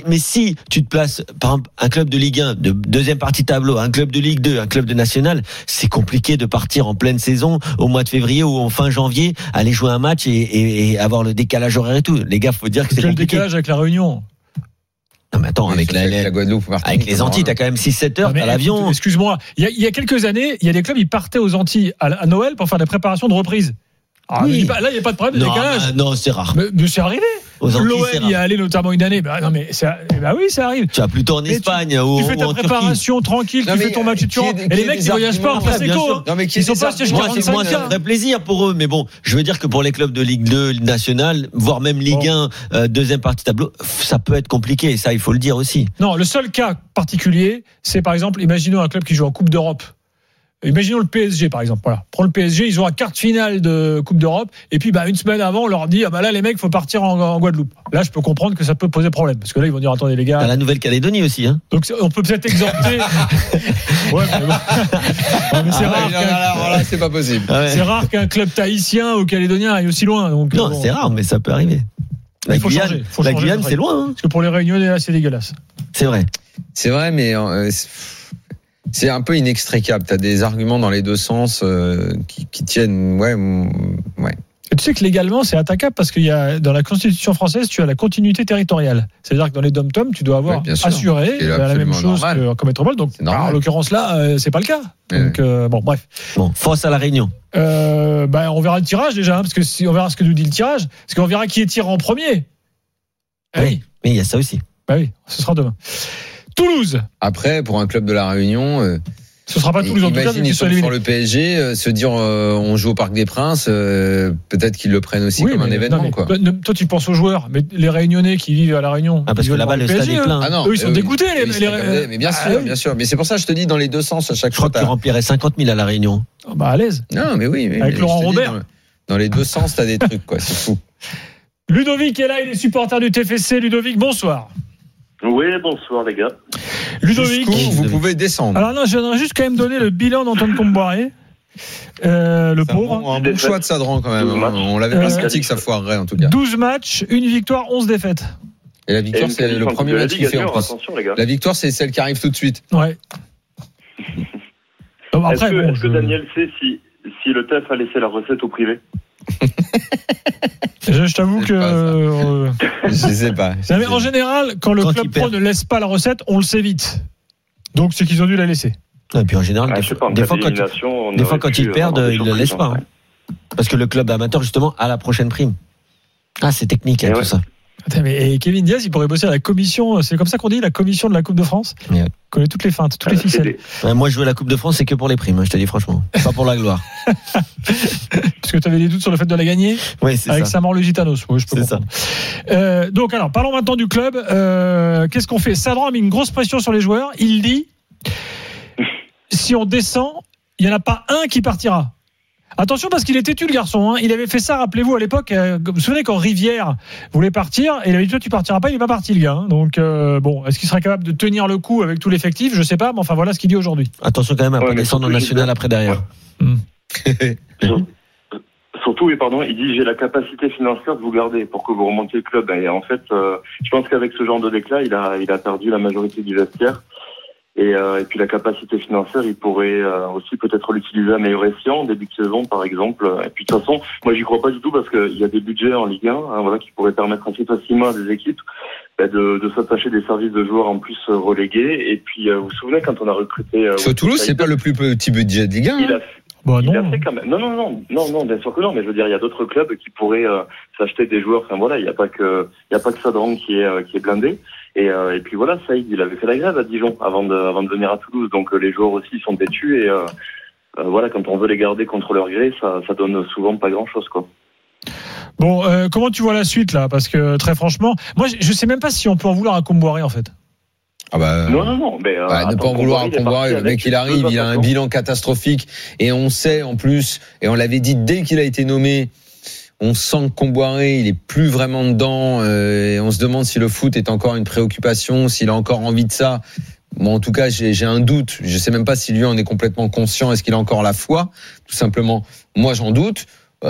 si tu te places, par exemple, un club de Ligue 1, de deuxième partie tableau, un club de Ligue 2, un club de National, c'est compliqué de partir en pleine saison, au mois de février ou en fin janvier, aller jouer un match et avoir le décalage horaire et tout. Les gars, faut dire que c'est compliqué. Le décalage avec la Réunion. Non, mais attends, avec la Guadeloupe, avec les Antilles, t'as quand même 6-7 heures, t'as l'avion. Excuse-moi. Il y a quelques années, il y a des clubs, ils partaient aux Antilles à Noël pour faire des préparations de reprise. Oui. Là, il n'y a pas de problème de décalage. Non, c'est rare. Mais c'est arrivé. L'OM y est allé notamment une année. Non, mais oui, ça arrive. Tu vas plutôt en Espagne. Tu fais ta préparation tranquille, tu fais ton match, tu rentres. Et les mecs, ils ne voyagent pas en Prosecco. Ils sont pas chez 45. Moi, ça me ferait plaisir pour eux. Mais bon, je veux dire que pour les clubs de Ligue 2, nationale, voire même Ligue 1, deuxième partie tableau, ça peut être compliqué. Ça, il faut le dire aussi. Non, le seul cas particulier, c'est par exemple, imaginons un club qui joue en Coupe d'Europe. Imaginons le PSG par exemple. Voilà. Prends le PSG, ils ont un quart de finale de Coupe d'Europe et puis une semaine avant on leur dit là les mecs faut partir en Guadeloupe. Là je peux comprendre que ça peut poser problème parce que là ils vont dire attendez les gars. T'as la Nouvelle-Calédonie aussi Donc on peut peut-être exempter. Ouais mais bon. Mais c'est rare. Là c'est pas possible. C'est rare qu'un club tahitien ou calédonien aille aussi loin. Donc non c'est rare mais ça peut arriver. La Guyane c'est loin. Parce que pour les Réunionnais là c'est dégueulasse. C'est vrai. C'est vrai mais. C'est un peu inextricable. Tu as des arguments dans les deux sens qui tiennent. Ouais. Et tu sais que légalement, c'est attaquable parce qu'il y a dans la Constitution française, tu as la continuité territoriale. C'est-à-dire que dans les dom-toms, tu dois avoir assuré la même chose qu'en métropole. Donc, en l'occurrence là, c'est pas le cas. Donc, bref. Bon, face à la Réunion. On verra le tirage déjà, parce que on verra ce que nous dit le tirage, parce qu'on verra qui est tiré en premier. Oui, mais il y a ça aussi. Oui, ce sera demain. Toulouse. Après, pour un club de la Réunion, ce sera pas Toulouse en tout cas. Imagine ils sont sur le PSG, se dire on joue au Parc des Princes, peut-être qu'ils le prennent aussi comme un événement. Quoi. Toi, tu penses aux joueurs, mais les Réunionnais qui vivent à la Réunion, parce que là-bas le stade est plein. Eux, ils sont dégoûtés. Mais bien sûr. Mais c'est pour ça que je te dis dans les deux sens à chaque fois. Je crois que tu remplirais 50 000 à la Réunion. À l'aise. Non, mais oui. Avec Laurent Robert. Dans les deux sens, t'as des trucs quoi. C'est fou. Ludovic est là, il est supporter du TFC. Ludovic, bonsoir. Oui, bonsoir les gars. Ludovic, vous pouvez descendre. Alors non, je voudrais juste quand même donner le bilan d'Antoine Comboiré. Le pauvre. Un bon choix de Sadran quand même. On l'avait pas senti que ça foirerait en tout cas. 12 matchs, 1 victoire, 11 défaites. Et la victoire, c'est le premier match qu'il fait en plus. La victoire, c'est celle qui arrive tout de suite. Ouais. Est-ce que Daniel sait si le TEF a laissé la recette au privé? Je t'avoue que je sais pas. Mais en général, quand le club pro ne laisse pas la recette, on le sait vite. Donc c'est qu'ils ont dû la laisser. Et puis en général, des fois quand ils perdent, ils ne le laissent pas. Parce que le club amateur justement a la prochaine prime. C'est technique tout ça. Attends, mais Kevin Diaz, il pourrait bosser à la commission, c'est comme ça qu'on dit, la commission de la Coupe de France. Il connaît toutes les feintes, toutes les ficelles. Moi, je veux la Coupe de France, c'est que pour les primes, je te dis franchement. Pas pour la gloire. Parce que tu avais des doutes sur le fait de la gagner. Oui, c'est avec ça. Samor Lusitanos. Oui, je peux comprendre. Ça. Donc, alors, parlons maintenant du club. Qu'est-ce qu'on fait? Sadran a mis une grosse pression sur les joueurs. Il dit, si on descend, il n'y en a pas un qui partira. Attention parce qu'il est têtu le garçon, hein. Il avait fait ça, rappelez-vous à l'époque, vous vous souvenez quand Rivière voulait partir et il avait dit toi tu partiras pas, il n'est pas parti le gars, hein. Donc bon, est-ce qu'il sera capable de tenir le coup avec tout l'effectif, je sais pas, mais enfin voilà ce qu'il dit aujourd'hui. Attention quand même à pas descendre en national après derrière. Surtout, il dit j'ai la capacité financière de vous garder pour que vous remontiez le club. Et en fait, je pense qu'avec ce genre de déclat, il a perdu la majorité du vestiaire. Et puis la capacité financière, il pourrait aussi peut-être l'utiliser à meilleur escient en début de saison, par exemple. Et puis de toute façon, moi j'y crois pas du tout parce qu'il y a des budgets en Ligue 1, voilà, qui pourraient permettre assez facilement à des équipes de s'attacher des services de joueurs en plus relégués. Et puis vous vous souvenez quand on a recruté Toulouse, c'est pas le plus petit budget de Ligue 1. Il a fait quand même. Non, bien sûr que non. Mais je veux dire, il y a d'autres clubs qui pourraient s'acheter des joueurs. Enfin voilà, il y a pas que Sadran qui est blindé. Et puis voilà, Saïd, il avait fait la grève à Dijon avant de venir à Toulouse. Donc les joueurs aussi sont têtus et voilà, quand on veut les garder contre leur gré, ça donne souvent pas grand chose, quoi. Bon, comment tu vois la suite là ? Parce que très franchement, moi je sais même pas si on peut en vouloir à Comboiré en fait. Non. Mais ne pas en vouloir à Comboiré. Le mec, il arrive, il a un bilan catastrophique. Et on sait, en plus, et on l'avait dit dès qu'il a été nommé, on sent que Comboiré, il est plus vraiment dedans. Et on se demande si le foot est encore une préoccupation, s'il a encore envie de ça. Bon, en tout cas, j'ai un doute. Je sais même pas si lui en est complètement conscient. Est-ce qu'il a encore la foi ? Tout simplement. Moi, j'en doute.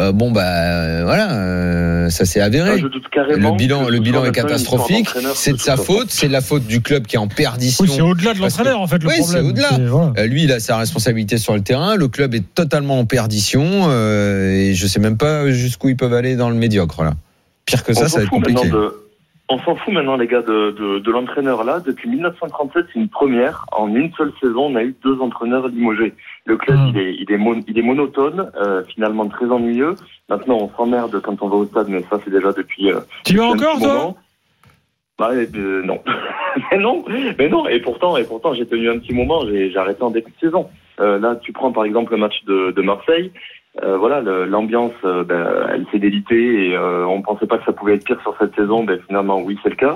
Voilà, ça s'est avéré. Je doute carrément. Le bilan est catastrophique. C'est de sa faute. C'est de la faute du club qui est en perdition. Oui, c'est au-delà de l'entraîneur, en fait, le problème. Oui, c'est au-delà. Voilà. Lui, il a sa responsabilité sur le terrain. Le club est totalement en perdition. Et je sais même pas jusqu'où ils peuvent aller dans le médiocre, là. Pire que ça va être compliqué. On s'en fout maintenant, les gars, de l'entraîneur là. Depuis 1937, c'est une première. En une seule saison, on a eu 2 entraîneurs limogés. Le club, il est monotone, finalement très ennuyeux. Maintenant, on s'emmerde quand on va au stade, mais ça, c'est déjà depuis. Tu vas encore, toi ? Non. mais non. Et pourtant, j'ai tenu un petit moment. J'ai arrêté en début de saison. Là, tu prends par exemple le match de Marseille. Voilà, l'ambiance, elle s'est délitée et on pensait pas que ça pouvait être pire sur cette saison. Finalement, oui, c'est le cas.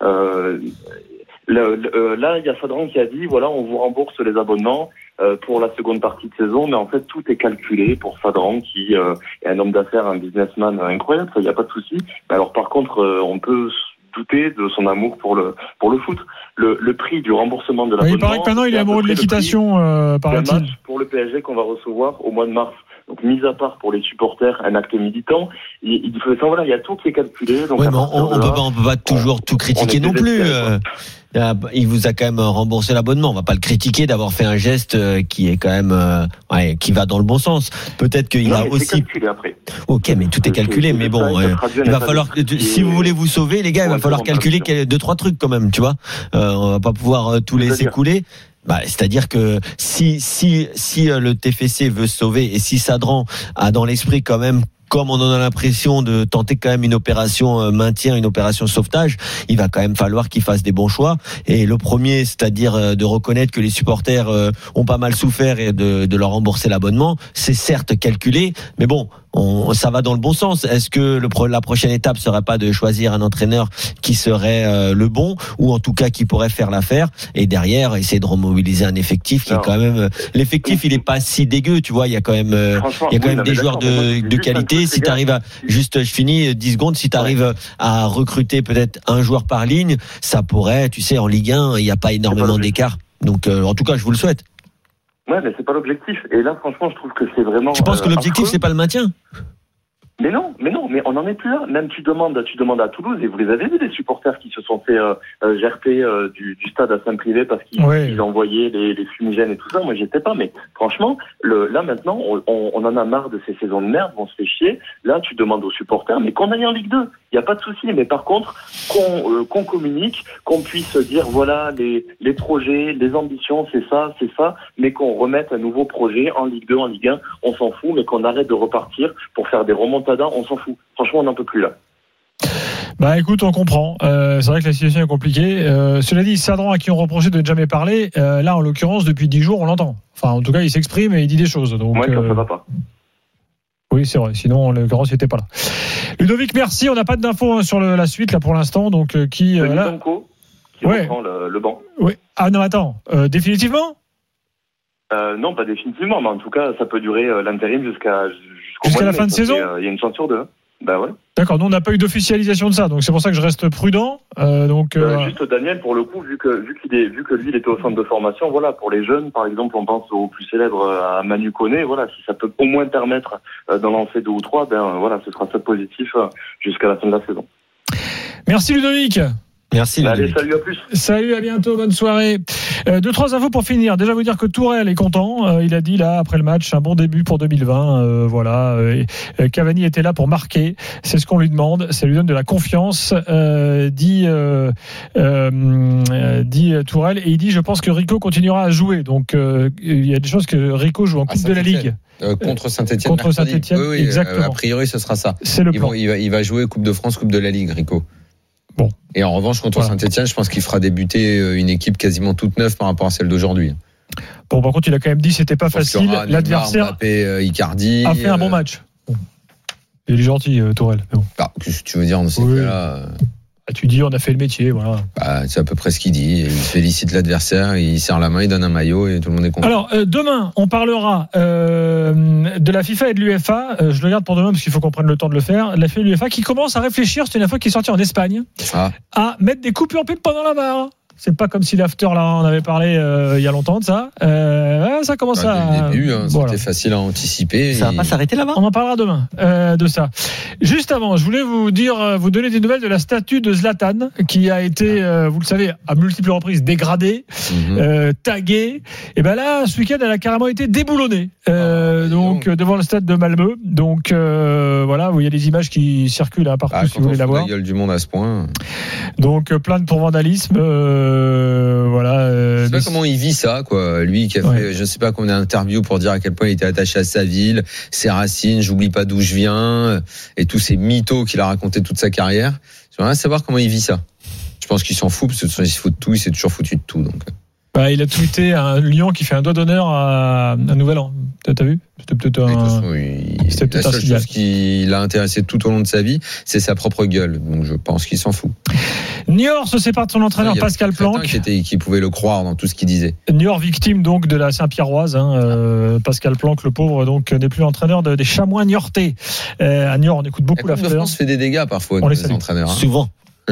Là, il y a Sadran qui a dit, voilà, on vous rembourse les abonnements pour la seconde partie de saison, mais en fait, tout est calculé pour Sadran qui est un homme d'affaires, un businessman incroyable. Ça, il n'y a pas de souci. Mais alors, par contre, on peut douter de son amour pour le foot. Le prix du remboursement de l'abonnement. Il paraît que maintenant, il est amoureux de l'équitation, paraît-il. Match pour le PSG qu'on va recevoir au mois de mars. Donc, mis à part pour les supporters, un acte militant, il y a tout qui est calculé. Donc mais on peut pas toujours tout critiquer non plus. Il vous a quand même remboursé l'abonnement. On va pas le critiquer d'avoir fait un geste qui est quand même, qui va dans le bon sens. Peut-être qu'il a aussi. C'est calculé après. Ok, mais tout est calculé. Mais bon, il va falloir, si vous voulez vous sauver, les gars, il va falloir calculer 2-3 trucs quand même, tu vois. On va pas pouvoir tout laisser couler. C'est-à-dire que si le TFC veut se sauver et si Sadran a dans l'esprit quand même, comme on en a l'impression de tenter quand même une opération maintien, une opération sauvetage, il va quand même falloir qu'il fasse des bons choix. Et le premier, c'est-à-dire de reconnaître que les supporters ont pas mal souffert et de leur rembourser l'abonnement, c'est certes calculé, mais bon, ça va dans le bon sens. Est-ce que la prochaine étape serait pas de choisir un entraîneur qui serait le bon, ou en tout cas qui pourrait faire l'affaire, et derrière essayer de remobiliser un effectif qui est quand même, l'effectif il est pas si dégueu, tu vois, il y a quand même des joueurs de qualité. Si tu arrives je finis 10 secondes, si tu arrives à recruter peut-être un joueur par ligne, ça pourrait, tu sais, en Ligue 1, il n'y a pas énormément d'écart. Donc en tout cas, je vous le souhaite. Ouais, mais c'est pas l'objectif. Et là, franchement, je trouve que c'est vraiment. Tu penses que l'objectif, c'est pas le maintien ? Mais non, on n'en est plus là. Même tu demandes à Toulouse, et vous les avez vu, des supporters qui se sont fait gerter du stade à Saint-Privé parce qu'ils envoyaient les fumigènes et tout ça. Moi, j'y étais pas, mais franchement, là maintenant, on en a marre de ces saisons de merde, on se fait chier. Là, tu demandes aux supporters, mais qu'on aille en Ligue 2, il n'y a pas de souci. Mais par contre, qu'on communique, qu'on puisse dire voilà les projets, les ambitions, c'est ça, mais qu'on remette un nouveau projet en Ligue 2, en Ligue 1, on s'en fout, mais qu'on arrête de repartir pour faire des remontades. On s'en fout. Franchement, on n'en peut plus là. Écoute, on comprend. C'est vrai que la situation est compliquée. Cela dit, Sadran, à qui on reprochait de ne jamais parler, là, en l'occurrence, depuis 10 jours, on l'entend. Enfin, en tout cas, il s'exprime et il dit des choses. Donc, ça va pas. Oui, c'est vrai. Sinon, en l'occurrence, il n'était pas là. Ludovic, merci. On n'a pas d'infos sur la suite là pour l'instant. Donc, qui reprend le banc. Oui. Ah non, attends. Définitivement. Non, pas définitivement, mais en tout cas, ça peut durer l'intérim jusqu'à la fin de saison. Il y a une chance sur deux. Bah ouais. D'accord, nous on n'a pas eu d'officialisation de ça, donc c'est pour ça que je reste prudent. Juste Daniel, pour le coup, vu que lui il était au centre de formation, voilà, pour les jeunes, par exemple, on pense au plus célèbre à Manu Koné, voilà, si ça peut au moins permettre d'en lancer 2 ou 3, voilà, ce sera ça positif jusqu'à la fin de la saison. Merci Ludovic. Merci. Allez, salut, à plus. Salut, à bientôt, bonne soirée. 2-3 infos pour finir. Déjà vous dire que Tourelle est content. Il a dit là après le match un bon début pour 2020. Voilà. Cavani était là pour marquer. C'est ce qu'on lui demande. Ça lui donne de la confiance. Dit Tourelle, et il dit je pense que Rico continuera à jouer. Donc il y a des choses que Rico joue en Coupe de la Ligue. Contre Saint-Etienne. Contre Saint-Etienne. Oui, exactement. A priori ce sera ça. C'est le plan. Il va jouer Coupe de France, Coupe de la Ligue, Rico. Bon. Et en revanche, contre Saint-Etienne, je pense qu'il fera débuter une équipe quasiment toute neuve par rapport à celle d'aujourd'hui. Bon, par contre, il a quand même dit que c'était pas facile. L'adversaire Mbappé, Icardi, a fait un bon match. Bon. Il est gentil, Tourelle. Bon. Qu'est-ce que tu veux dire dans ces cas-là Tu dis, on a fait le métier, voilà. C'est à peu près ce qu'il dit. Il félicite l'adversaire, il serre la main, il donne un maillot et tout le monde est content. Alors, demain, on parlera de la FIFA et de l'UEFA. Je le garde pour demain parce qu'il faut qu'on prenne le temps de le faire. La FIFA et l'UEFA qui commence à réfléchir, c'est une info qui est sortie en Espagne, à mettre des coupures pub pendant la barre. C'est pas comme si l'after, là, on avait parlé il y a longtemps de ça. Ça commence à... Dès le début, c'était facile à anticiper. Ça va pas s'arrêter là-bas. On en parlera demain de ça. Juste avant, je voulais vous donner des nouvelles de la statue de Zlatan qui a été, vous le savez, à multiples reprises dégradée, taguée. Et ben là, ce week-end, elle a carrément été déboulonnée. Donc devant le stade de Malmö. Donc voilà, il y a des images qui circulent partout si vous voulez la voir. La gueule du monde à ce point. Donc plainte pour vandalisme. Voilà. Je sais pas comment il vit ça, quoi. Lui qui a fait, je sais pas combien d'interviews pour dire à quel point il était attaché à sa ville, ses racines, j'oublie pas d'où je viens, et tous ces mythos qu'il a raconté toute sa carrière. J'aimerais savoir comment il vit ça. Je pense qu'il s'en fout parce que il se fout de tout, il s'est toujours foutu de tout, donc. Il a tweeté un lion qui fait un doigt d'honneur à un nouvel an. T'as vu ? C'était peut-être la seule chose qui l'a intéressé tout au long de sa vie, c'est sa propre gueule. Donc je pense qu'il s'en fout. Niort se sépare de son entraîneur Pascal Planck. Qui pouvait le croire dans tout ce qu'il disait. Niort victime donc de la Saint-Pierroise. Pascal Planck, le pauvre, donc n'est plus entraîneur des Chamois niortais. À Niort, on écoute beaucoup l'after. La France fait des dégâts parfois. On les entraîneurs. Souvent.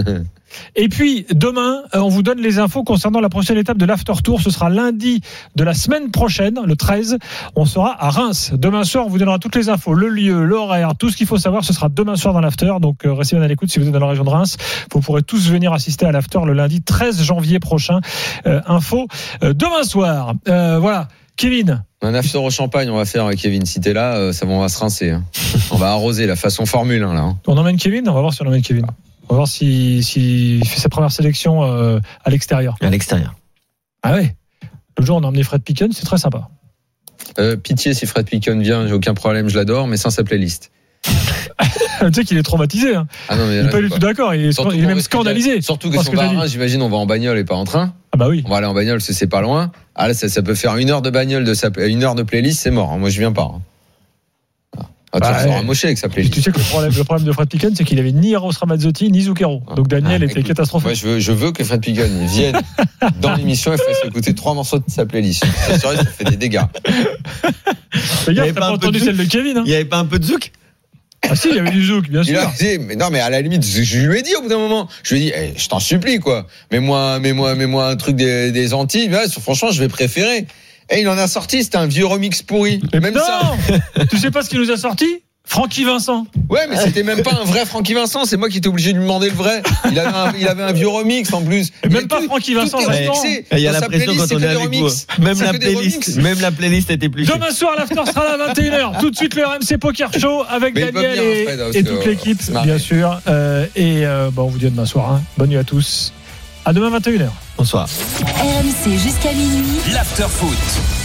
Et puis demain, on vous donne les infos concernant la prochaine étape de l'After Tour. Ce sera lundi de la semaine prochaine, le 13. On sera à Reims. Demain soir, on vous donnera toutes les infos, le lieu, l'horaire, tout ce qu'il faut savoir. Ce sera demain soir dans l'After. Donc restez bien à l'écoute si vous êtes dans la région de Reims. Vous pourrez tous venir assister à l'After le lundi 13 janvier prochain. Info demain soir. Voilà. Kevin. Un after au champagne, on va faire, Kevin. Si t'es là, on va se rincer. On va arroser la façon Formule 1 là. On emmène Kevin. On va voir si on emmène Kevin. On va voir s'il fait sa première sélection à l'extérieur. À l'extérieur. Ah ouais. Le jour, on a emmené Fred Picken, c'est très sympa. Pitié, si Fred Picken vient, j'ai aucun problème, je l'adore, mais sans sa playlist. Tu sais qu'il est traumatisé. Hein. Ah non, mais il n'est pas du tout d'accord. Il est même scandalisé. Surtout que si on va à Reims, j'imagine, on va en bagnole et pas en train. Ah bah oui. On va aller en bagnole, parce que c'est pas loin. Ah là, ça peut faire 1 heure de bagnole, 1 heure de playlist, c'est mort. Moi, je viens pas. Tu seras moché avec sa playlist. Tu sais que le problème de Fred Picken, c'est qu'il avait ni Eros Ramazzotti ni Zucchero. Donc Daniel était catastrophique. Moi, je veux que Fred Picken vienne dans l'émission et fasse écouter 3 morceaux de sa playlist. C'est sûr, ça fait des dégâts. Les gars, t'as pas entendu celle de Kevin, hein? Il n'y avait pas un peu de zouk? Ah si, il y avait du zouk, bien sûr. Mais non, mais à la limite, je lui ai dit au bout d'un moment. Je lui ai dit, je t'en supplie, quoi. Mets-moi un truc des Antilles. Là, franchement, je vais préférer. Et il en a sorti, c'était un vieux remix pourri. Mais même non ça. Tu sais pas ce qu'il nous a sorti? Francky Vincent. Ouais, mais c'était même pas un vrai Francky Vincent, c'est moi qui étais obligé de lui demander le vrai. Il avait un vieux remix en plus. Et même pas Francky Vincent. Il y a la pression quand on est avec vous. Même la playlist était plus. Demain soir, l'after sera à 21h. Tout de suite le RMC Poker Show avec Daniel et toute l'équipe, bien sûr. On vous dit à demain soir. Bonne nuit à tous. À demain 21h. Bonsoir. RMC jusqu'à minuit. L'after foot.